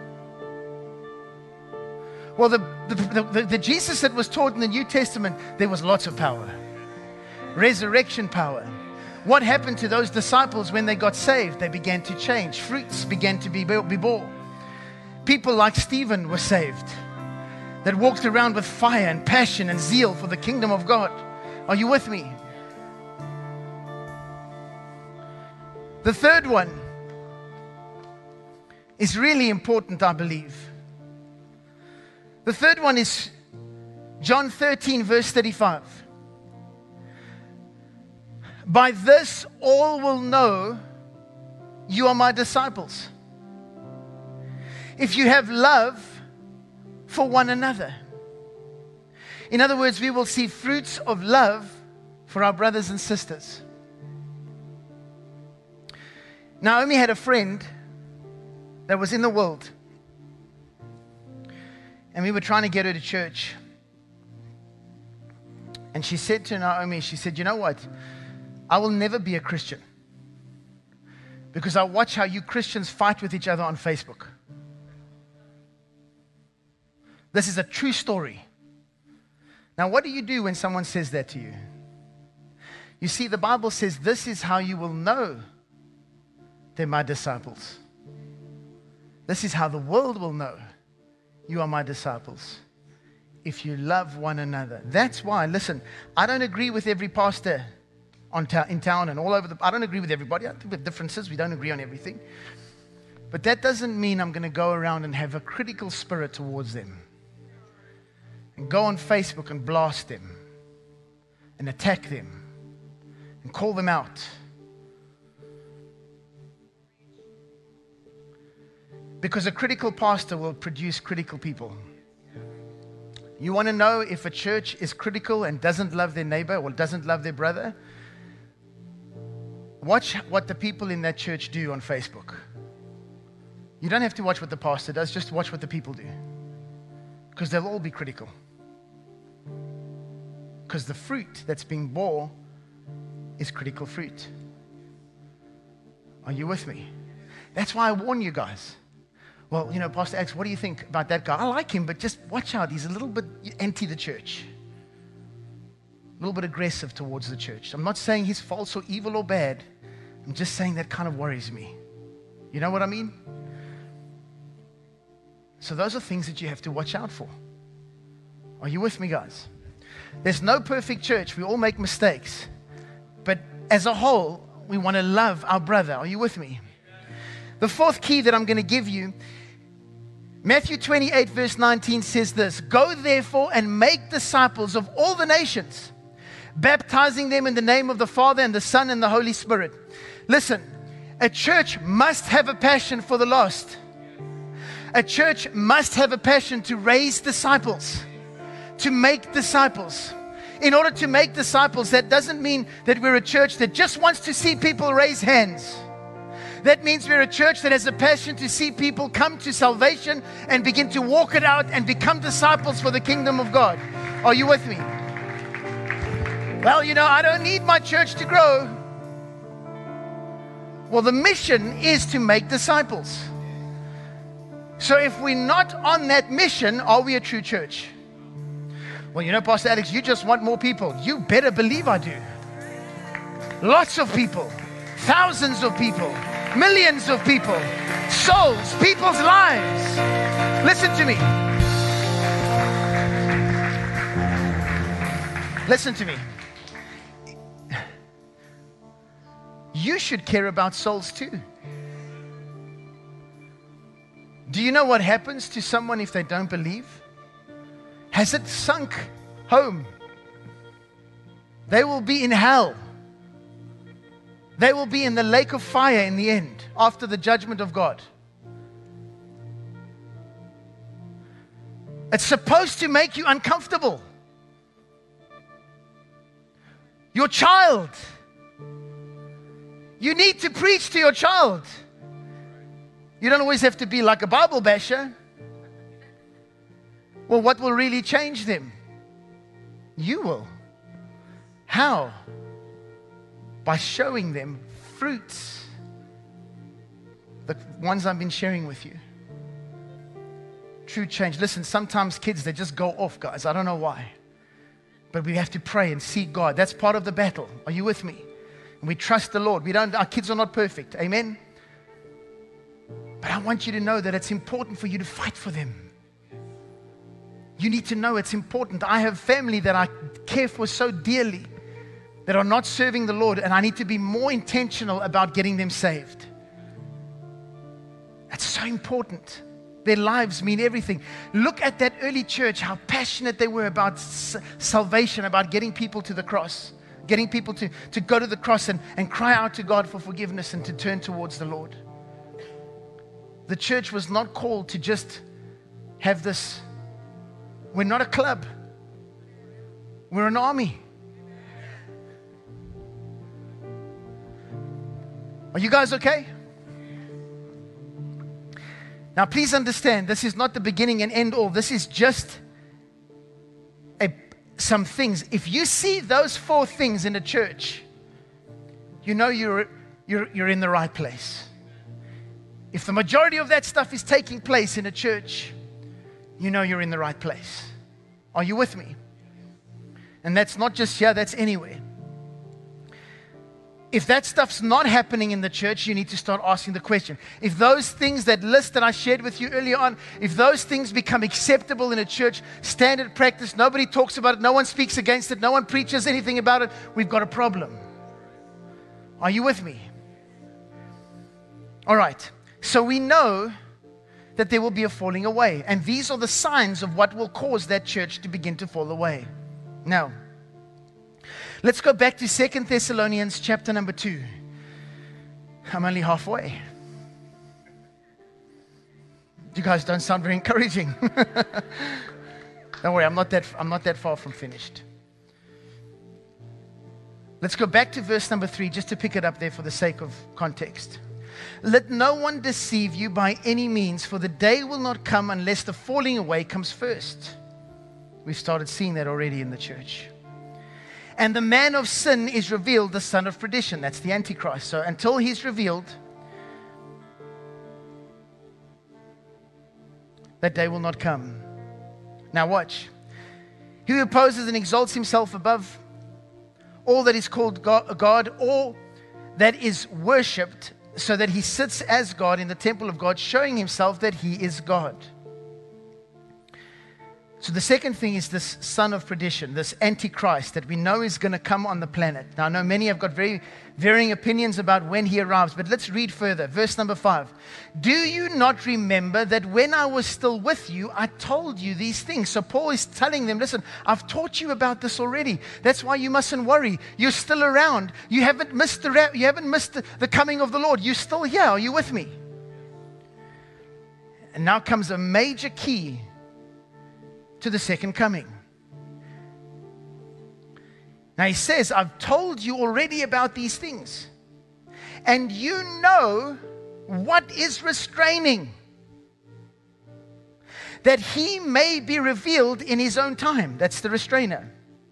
Well, the Jesus that was taught in the New Testament, there was lots of power. Resurrection power. What happened to those disciples when they got saved? They began to change. Fruits began to be born. People like Stephen were saved, that walked around with fire and passion and zeal for the kingdom of God. Are you with me? The third one is really important, I believe. The third one is John 13, verse 35. By this all will know you are my disciples, if you have love for one another. In other words, we will see fruits of love for our brothers and sisters. Naomi had a friend that was in the world, and we were trying to get her to church. And she said to Naomi, she said, you know what? I will never be a Christian because I watch how you Christians fight with each other on Facebook. This is a true story. Now, what do you do when someone says that to you? You see, the Bible says this is how you will know they're my disciples. This is how the world will know you are my disciples, if you love one another. That's why, listen, I don't agree with every pastor in town and all over I don't agree with everybody. I think we have differences. We don't agree on everything. But that doesn't mean I'm going to go around and have a critical spirit towards them and go on Facebook and blast them and attack them and call them out. Because a critical pastor will produce critical people. You want to know if a church is critical and doesn't love their neighbor or doesn't love their brother? Watch what the people in that church do on Facebook. You don't have to watch what the pastor does, just watch what the people do. Because they'll all be critical. Because the fruit that's being born is critical fruit. Are you with me? That's why I warn you guys. Well, Pastor Alex, what do you think about that guy? I like him, but just watch out. He's a little bit anti the church. A little bit aggressive towards the church. I'm not saying he's false or evil or bad. I'm just saying that kind of worries me. You know what I mean? So those are things that you have to watch out for. Are you with me, guys? There's no perfect church. We all make mistakes. But as a whole, we want to love our brother. Are you with me? The fourth key that I'm going to give you, Matthew 28 verse 19 says this: "Go therefore and make disciples of all the nations, baptizing them in the name of the Father and the Son and the Holy Spirit." Listen, a church must have a passion for the lost. A church must have a passion to raise disciples, to make disciples. In order to make disciples, that doesn't mean that we're a church that just wants to see people raise hands. That means we're a church that has a passion to see people come to salvation and begin to walk it out and become disciples for the kingdom of God. Are you with me? Well, I don't need my church to grow. Well, the mission is to make disciples. So if we're not on that mission, are we a true church? Well, Pastor Alex, you just want more people. You better believe I do. Lots of people, thousands of people, millions of people, souls, people's lives. Listen to me. Listen to me. You should care about souls too. Do you know what happens to someone if they don't believe? Has it sunk home? They will be in hell. They will be in the lake of fire in the end, after the judgment of God. It's supposed to make you uncomfortable. Your child. You need to preach to your child. You don't always have to be like a Bible basher. Well, what will really change them? You will. How? By showing them fruits. The ones I've been sharing with you. True change. Listen, sometimes kids, they just go off, guys. I don't know why. But we have to pray and seek God. That's part of the battle. Are you with me? And we trust the Lord. Our kids are not perfect. Amen? But I want you to know that it's important for you to fight for them. You need to know it's important. I have family that I care for so dearly that are not serving the Lord, and I need to be more intentional about getting them saved. That's so important. Their lives mean everything. Look at that early church, how passionate they were about salvation, about getting people to the cross, getting people to go to the cross and cry out to God for forgiveness and to turn towards the Lord. The church was not called to just have this. We're not a club. We're an army. Are you guys okay? Now, please understand, this is not the beginning and end all. This is just some things. If you see those 4 things in a church, you know you're in the right place. If the majority of that stuff is taking place in a church, you know you're in the right place. Are you with me? And that's not just here, that's anywhere. if that stuff's not happening in the church, you need to start asking the question. If those things, that list that I shared with you earlier on, if those things become acceptable in a church, standard practice, nobody talks about it, no one speaks against it, no one preaches anything about it, we've got a problem. Are you with me? All right. So we know that there will be a falling away. And these are the signs of what will cause that church to begin to fall away. Now, let's go back to 2 Thessalonians chapter number 2. I'm only halfway. You guys don't sound very encouraging. Don't worry, I'm not that far from finished. Let's go back to verse number 3 just to pick it up there for the sake of context. Let no one deceive you by any means, for the day will not come unless the falling away comes first. We've started seeing that already in the church. And the man of sin is revealed, the son of perdition. That's the Antichrist. So until he's revealed, that day will not come. Now watch. He who opposes and exalts himself above all that is called God, or that is worshipped, so that he sits as God in the temple of God, showing himself that he is God. So the second thing is this son of perdition, this Antichrist that we know is going to come on the planet. Now I know many have got very varying opinions about when he arrives, but let's read further. Verse number 5. Do you not remember that when I was still with you, I told you these things? So Paul is telling them, listen, I've taught you about this already. That's why you mustn't worry. You're still around. You haven't missed the coming of the Lord. You're still here. Are you with me? And now comes a major key to the second coming. Now he says, I've told you already about these things, and you know what is restraining, that he may be revealed in his own time. That's the restrainer.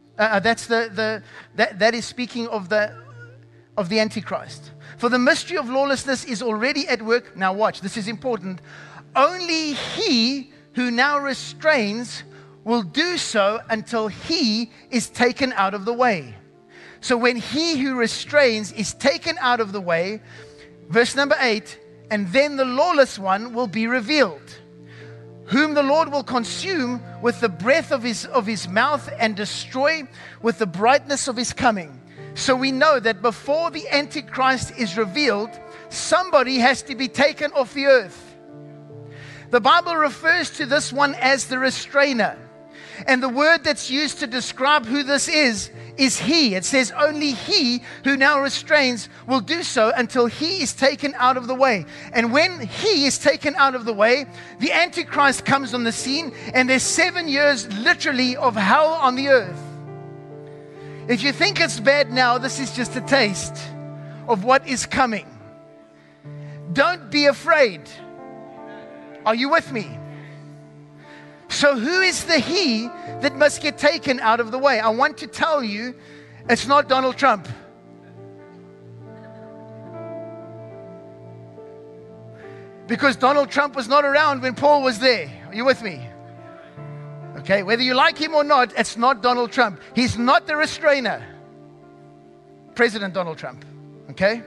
That is speaking of the Antichrist. For the mystery of lawlessness is already at work. Now watch, this is important. Only he who now restrains will do so until he is taken out of the way. So when he who restrains is taken out of the way, verse number 8, and then the lawless one will be revealed, whom the Lord will consume with the breath of his mouth and destroy with the brightness of his coming. So we know that before the Antichrist is revealed, somebody has to be taken off the earth. The Bible refers to this one as the restrainer. And the word that's used to describe who this is he. It says only he who now restrains will do so until he is taken out of the way. And when he is taken out of the way, the Antichrist comes on the scene, and there's 7 years literally of hell on the earth. If you think it's bad now, this is just a taste of what is coming. Don't be afraid. Are you with me? So who is the he that must get taken out of the way? I want to tell you, it's not Donald Trump. Because Donald Trump was not around when Paul was there. Are you with me? Okay, whether you like him or not, it's not Donald Trump. He's not the restrainer. President Donald Trump. Okay?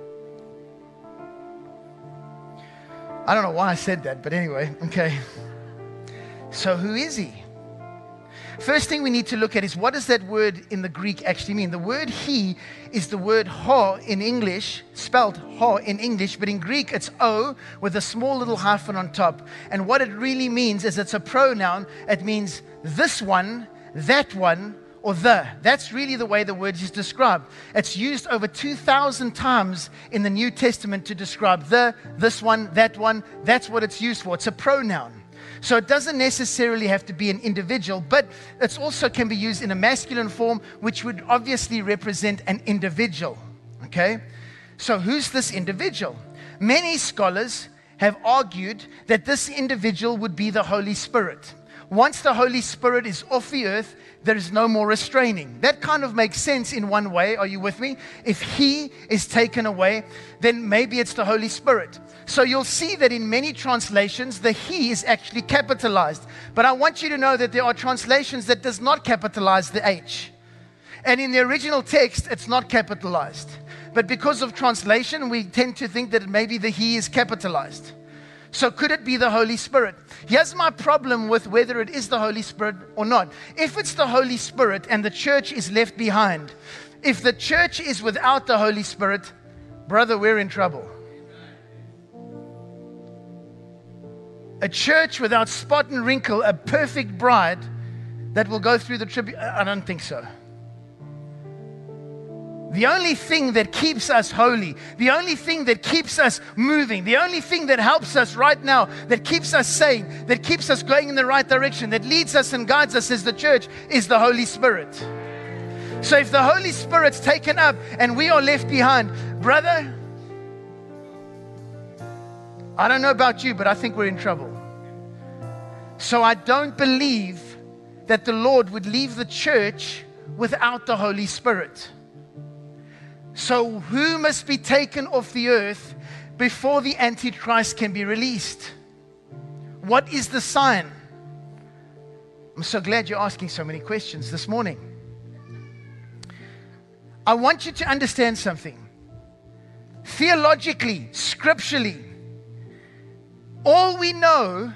I don't know why I said that, but anyway, okay. So who is he? First thing we need to look at is, what does that word in the Greek actually mean? The word he is the word ho in English, spelled ho in English, but in Greek it's o with a small little hyphen on top. And what it really means is it's a pronoun. It means this one, that one, or the. That's really the way the word is described. It's used over 2,000 times in the New Testament to describe this one, that one. That's what it's used for. It's a pronoun. So it doesn't necessarily have to be an individual, but it also can be used in a masculine form, which would obviously represent an individual. Okay? So who's this individual? Many scholars have argued that this individual would be the Holy Spirit. Once the Holy Spirit is off the earth, there is no more restraining. That kind of makes sense in one way. Are you with me? If he is taken away, then maybe it's the Holy Spirit. So you'll see that in many translations, the he is actually capitalized. But I want you to know that there are translations that does not capitalize the H. And in the original text, it's not capitalized. but because of translation, we tend to think that maybe the He is capitalized. So could it be the Holy Spirit? Here's my problem with whether it is the Holy Spirit or not. If it's the Holy Spirit and the church is left behind, if the church is without the Holy Spirit, brother, we're in trouble. A church without spot and wrinkle, a perfect bride that will go through the tribulation, I don't think so. The only thing that keeps us holy, the only thing that keeps us moving, the only thing that helps us right now, that keeps us sane, that keeps us going in the right direction, that leads us and guides us as the church, is the Holy Spirit. So if the Holy Spirit's taken up and we are left behind, brother, I don't know about you, but I think we're in trouble. So I don't believe that the Lord would leave the church without the Holy Spirit. So who must be taken off the earth before the Antichrist can be released? What is the sign? I'm so glad you're asking so many questions this morning. I want you to understand something. Theologically, scripturally, all we know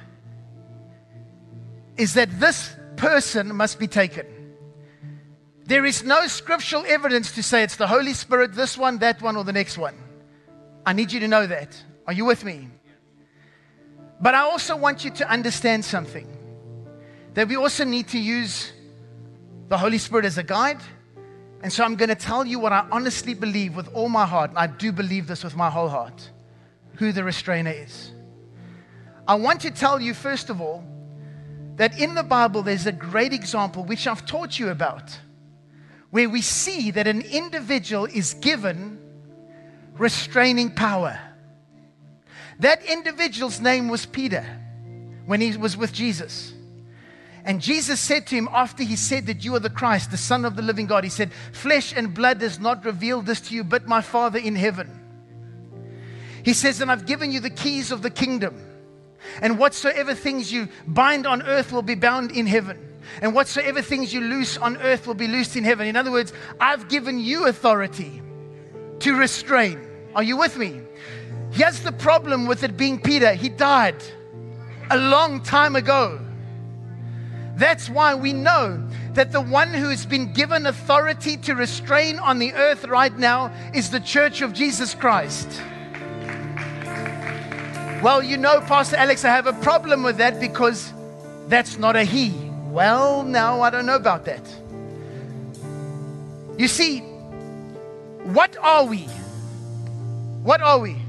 is that this person must be taken. There is no scriptural evidence to say it's the Holy Spirit, this one, that one, or the next one. I need you to know that. Are you with me? But I also want you to understand something. That we also need to use the Holy Spirit as a guide. And so I'm going to tell you what I honestly believe with all my heart. And I do believe this with my whole heart. Who the restrainer is. I want to tell you, first of all, that in the Bible there's a great example which I've taught you about, where we see that an individual is given restraining power. That individual's name was Peter when he was with Jesus. And Jesus said to him, after he said that you are the Christ, the Son of the living God, he said, flesh and blood does not reveal this to you, but my Father in heaven. He says, and I've given you the keys of the kingdom. And whatsoever things you bind on earth will be bound in heaven. And whatsoever things you loose on earth will be loosed in heaven. In other words, I've given you authority to restrain. Are you with me? Here's the problem with it being Peter. He died a long time ago. That's why we know that the one who has been given authority to restrain on the earth right now is the Church of Jesus Christ. Well, you know, Pastor Alex, I have a problem with that because that's not a he. Well, now I don't know about that. You see, what are we? What are we?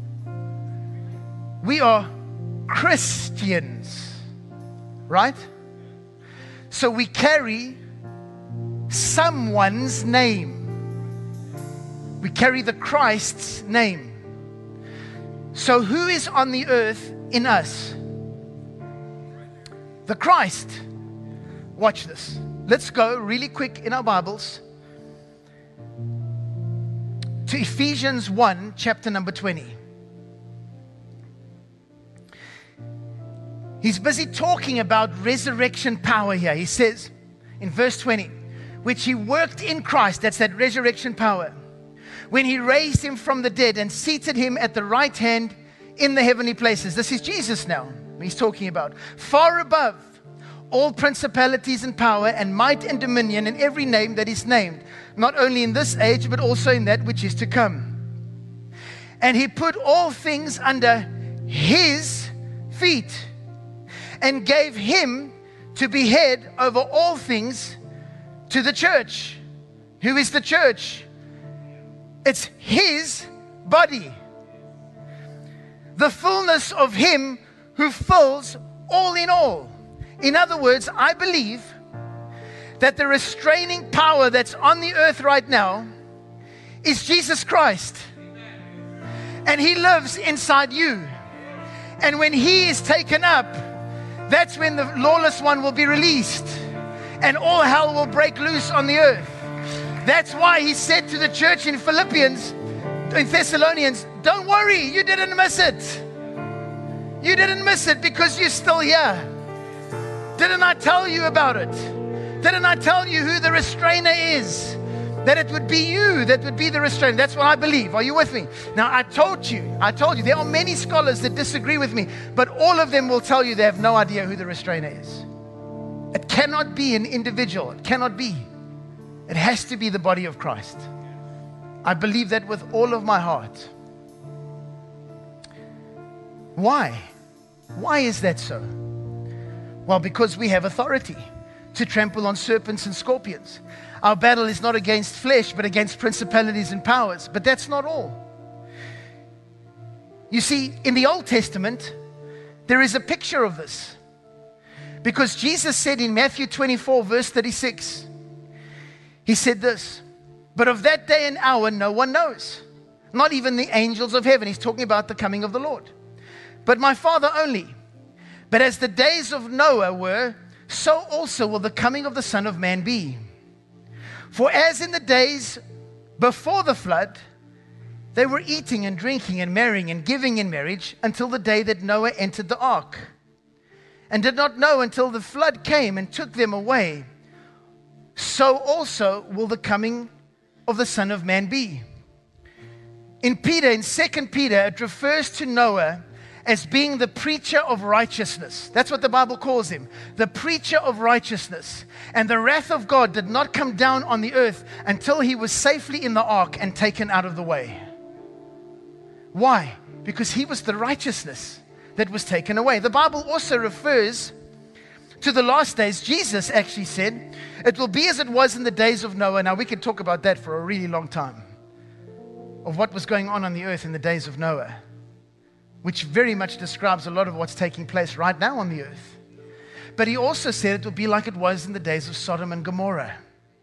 We are Christians, right? So we carry someone's name. We carry the Christ's name. So who is on the earth in us? The Christ. Watch this. Let's go really quick in our Bibles to Ephesians 1, chapter number 20. He's busy talking about resurrection power here. He says in verse 20, which he worked in Christ, that's that resurrection power, when he raised him from the dead and seated him at the right hand in the heavenly places. This is Jesus now he's talking about. Far above all principalities and power and might and dominion and every name that is named, not only in this age, but also in that which is to come. And he put all things under his feet and gave him to be head over all things to the church. Who is the church? It's his body. The fullness of him who fills all in all. In other words, I believe that the restraining power that's on the earth right now is Jesus Christ. And he lives inside you. And when he is taken up, that's when the lawless one will be released. And all hell will break loose on the earth. That's why he said to the church in Thessalonians, don't worry, you didn't miss it. You didn't miss it because you're still here. Didn't I tell you about it? Didn't I tell you who the restrainer is? That it would be you that would be the restrainer. That's what I believe. Are you with me? Now, I told you, there are many scholars that disagree with me, but all of them will tell you they have no idea who the restrainer is. It cannot be an individual. It cannot be. It has to be the body of Christ. I believe that with all of my heart. Why? Why is that so? Well, because we have authority to trample on serpents and scorpions. Our battle is not against flesh, but against principalities and powers. But that's not all. You see, in the Old Testament, there is a picture of this. Because Jesus said in Matthew 24, verse 36, He said this, "But of that day and hour no one knows, not even the angels of heaven." He's talking about the coming of the Lord. "But my Father only. But as the days of Noah were, so also will the coming of the Son of Man be. For as in the days before the flood, they were eating and drinking and marrying and giving in marriage until the day that Noah entered the ark, and did not know until the flood came and took them away, so also will the coming of the Son of Man be." In 2 Peter, it refers to Noah as being the preacher of righteousness. That's what the Bible calls him, the preacher of righteousness. And the wrath of God did not come down on the earth until he was safely in the ark and taken out of the way. Why? Because he was the righteousness that was taken away. The Bible also refers to the last days. Jesus actually said, "It will be as it was in the days of Noah." Now, we could talk about that for a really long time, of what was going on the earth in the days of Noah, which very much describes a lot of what's taking place right now on the earth. But he also said it will be like it was in the days of Sodom and Gomorrah.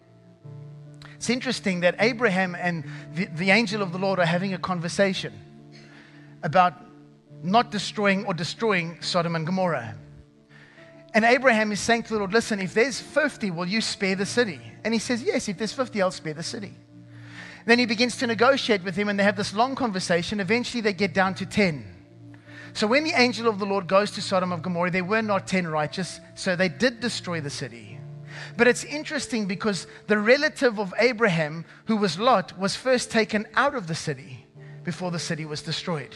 It's interesting that Abraham and the angel of the Lord are having a conversation about not destroying or destroying Sodom and Gomorrah. And Abraham is saying to the Lord, "Listen, if there's 50, will you spare the city?" And he says, "Yes, if there's 50, I'll spare the city." Then he begins to negotiate with him, and they have this long conversation. Eventually, they get down to 10. So when the angel of the Lord goes to Sodom and Gomorrah, there were not 10 righteous, so they did destroy the city. But it's interesting because the relative of Abraham, who was Lot, was first taken out of the city before the city was destroyed.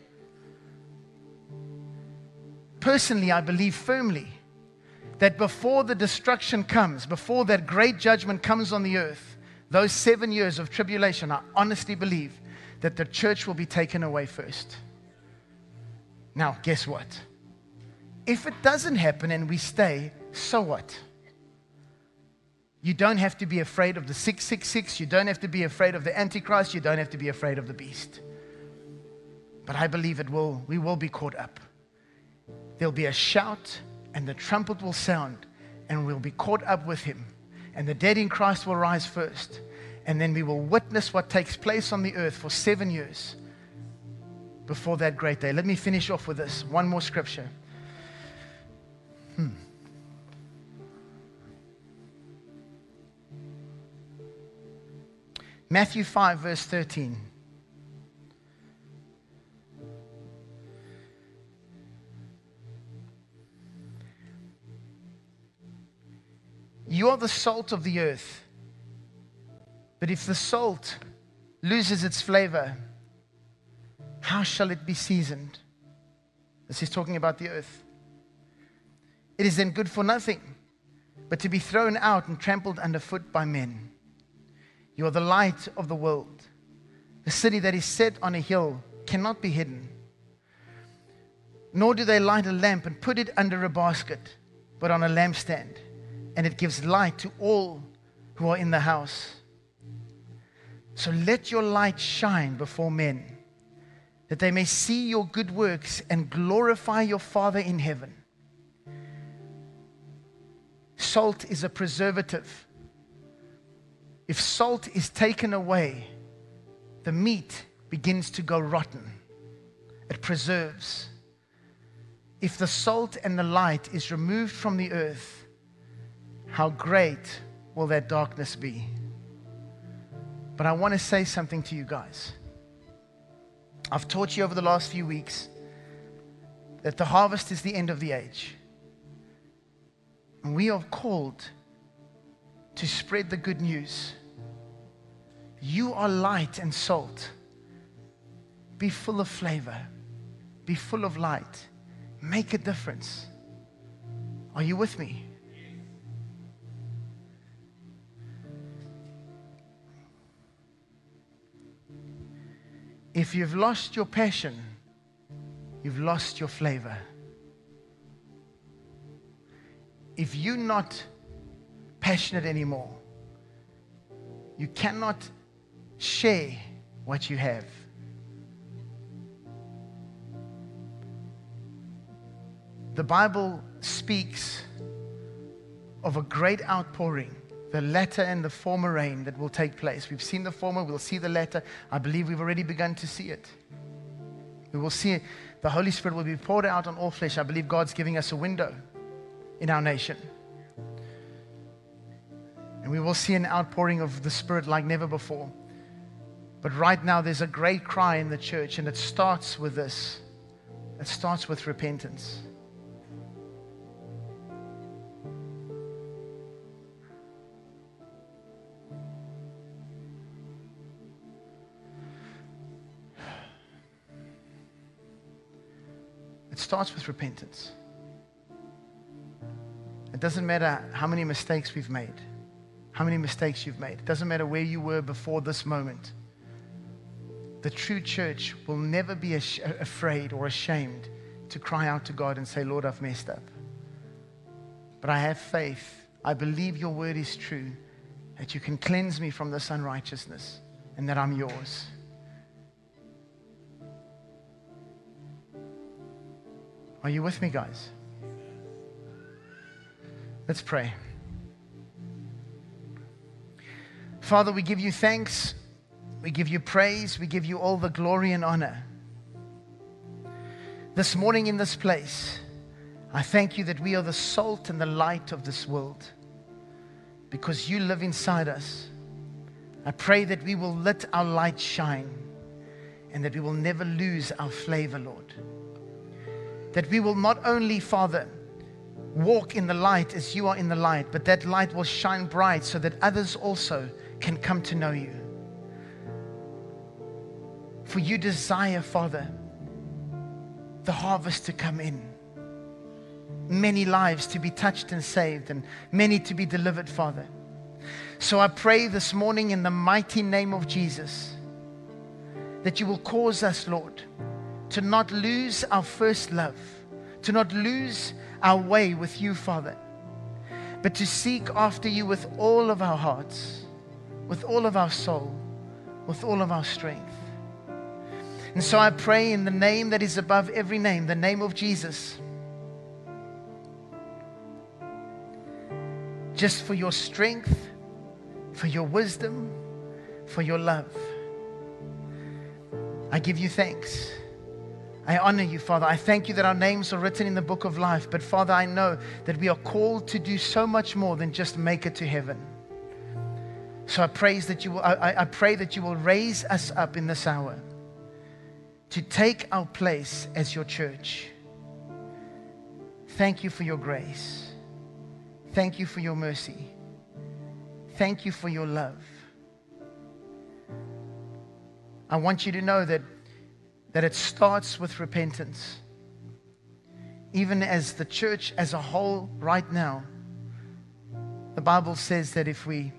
Personally, I believe firmly that before the destruction comes, before that great judgment comes on the earth, those 7 years of tribulation, I honestly believe that the church will be taken away first. Now, guess what? If it doesn't happen and we stay, so what? You don't have to be afraid of the 666. You don't have to be afraid of the Antichrist. You don't have to be afraid of the beast. But I believe we will be caught up. There'll be a shout and the trumpet will sound and we'll be caught up with him. And the dead in Christ will rise first. And then we will witness what takes place on the earth for 7 years before that great day. Let me finish off with this. One more scripture. Matthew 5, verse 13. You are the salt of the earth. But if the salt loses its flavor, how shall it be seasoned? This is talking about the earth. It is then good for nothing, but to be thrown out and trampled underfoot by men. You are the light of the world. The city that is set on a hill cannot be hidden. Nor do they light a lamp and put it under a basket, but on a lampstand, and it gives light to all who are in the house. So let your light shine before men, that they may see your good works and glorify your Father in heaven. Salt is a preservative. If salt is taken away, the meat begins to go rotten. It preserves. If the salt and the light is removed from the earth, how great will that darkness be? But I want to say something to you guys. I've taught you over the last few weeks that the harvest is the end of the age. And we are called to spread the good news You are light and salt. Be full of flavor. Be full of light. Make a difference. Are you with me? If you've lost your passion, you've lost your flavor. If you're not passionate anymore, you cannot share what you have. The Bible speaks of a great outpouring, the latter and the former rain that will take place. We've seen the former, we'll see the latter. I believe we've already begun to see it. We will see it. The Holy Spirit will be poured out on all flesh. I believe God's giving us a window in our nation. And we will see an outpouring of the Spirit like never before. But right now there's a great cry in the church, and it starts with this. It starts with repentance. It starts with repentance. It doesn't matter how many mistakes we've made, how many mistakes you've made. It doesn't matter where you were before this moment. The true church will never be afraid or ashamed to cry out to God and say, Lord, I've messed up. But I have faith. I believe your word is true, that you can cleanse me from this unrighteousness and that I'm yours. Are you with me, guys? Let's pray. Father, we give you thanks. We give you praise. We give you all the glory and honor. This morning in this place, I thank you that we are the salt and the light of this world because you live inside us. I pray that we will let our light shine and that we will never lose our flavor, Lord. That we will not only, Father, walk in the light as you are in the light, but that light will shine bright so that others also can come to know you. For you desire, Father, the harvest to come in. Many lives to be touched and saved, and many to be delivered, Father. So I pray this morning in the mighty name of Jesus that you will cause us, Lord, to not lose our first love, to not lose our way with you, Father, but to seek after you with all of our hearts, with all of our soul, with all of our strength. And so I pray in the name that is above every name, the name of Jesus, just for your strength, for your wisdom, for your love. I give you thanks. I honor you, Father. I thank you that our names are written in the book of life. But Father, I know that we are called to do so much more than just make it to heaven. So I pray that you will raise us up in this hour to take our place as your church. Thank you for your grace. Thank you for your mercy. Thank you for your love. I want you to know that it starts with repentance. Even as the church as a whole right now, the Bible says that if we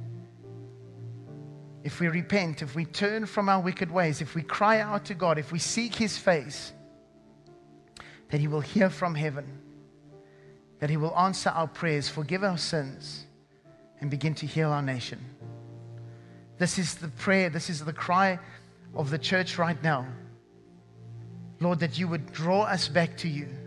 repent, if we turn from our wicked ways, if we cry out to God, if we seek his face, that he will hear from heaven, that he will answer our prayers, forgive our sins, and begin to heal our nation. This is the prayer, this is the cry of the church right now. Lord, that you would draw us back to you.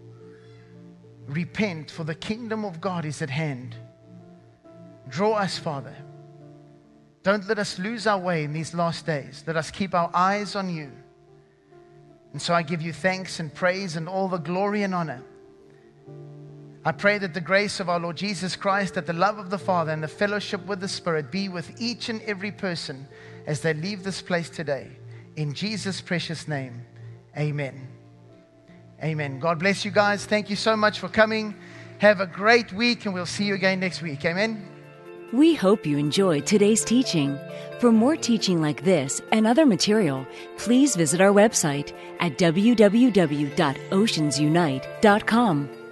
Repent, for the kingdom of God is at hand. Draw us, Father. Don't let us lose our way in these last days. Let us keep our eyes on you. And so I give you thanks and praise and all the glory and honor. I pray that the grace of our Lord Jesus Christ, that the love of the Father and the fellowship with the Spirit be with each and every person as they leave this place today. In Jesus' precious name. Amen. Amen. God bless you guys. Thank you so much for coming. Have a great week, and we'll see you again next week. Amen. We hope you enjoyed today's teaching. For more teaching like this and other material, please visit our website at www.oceansunite.com.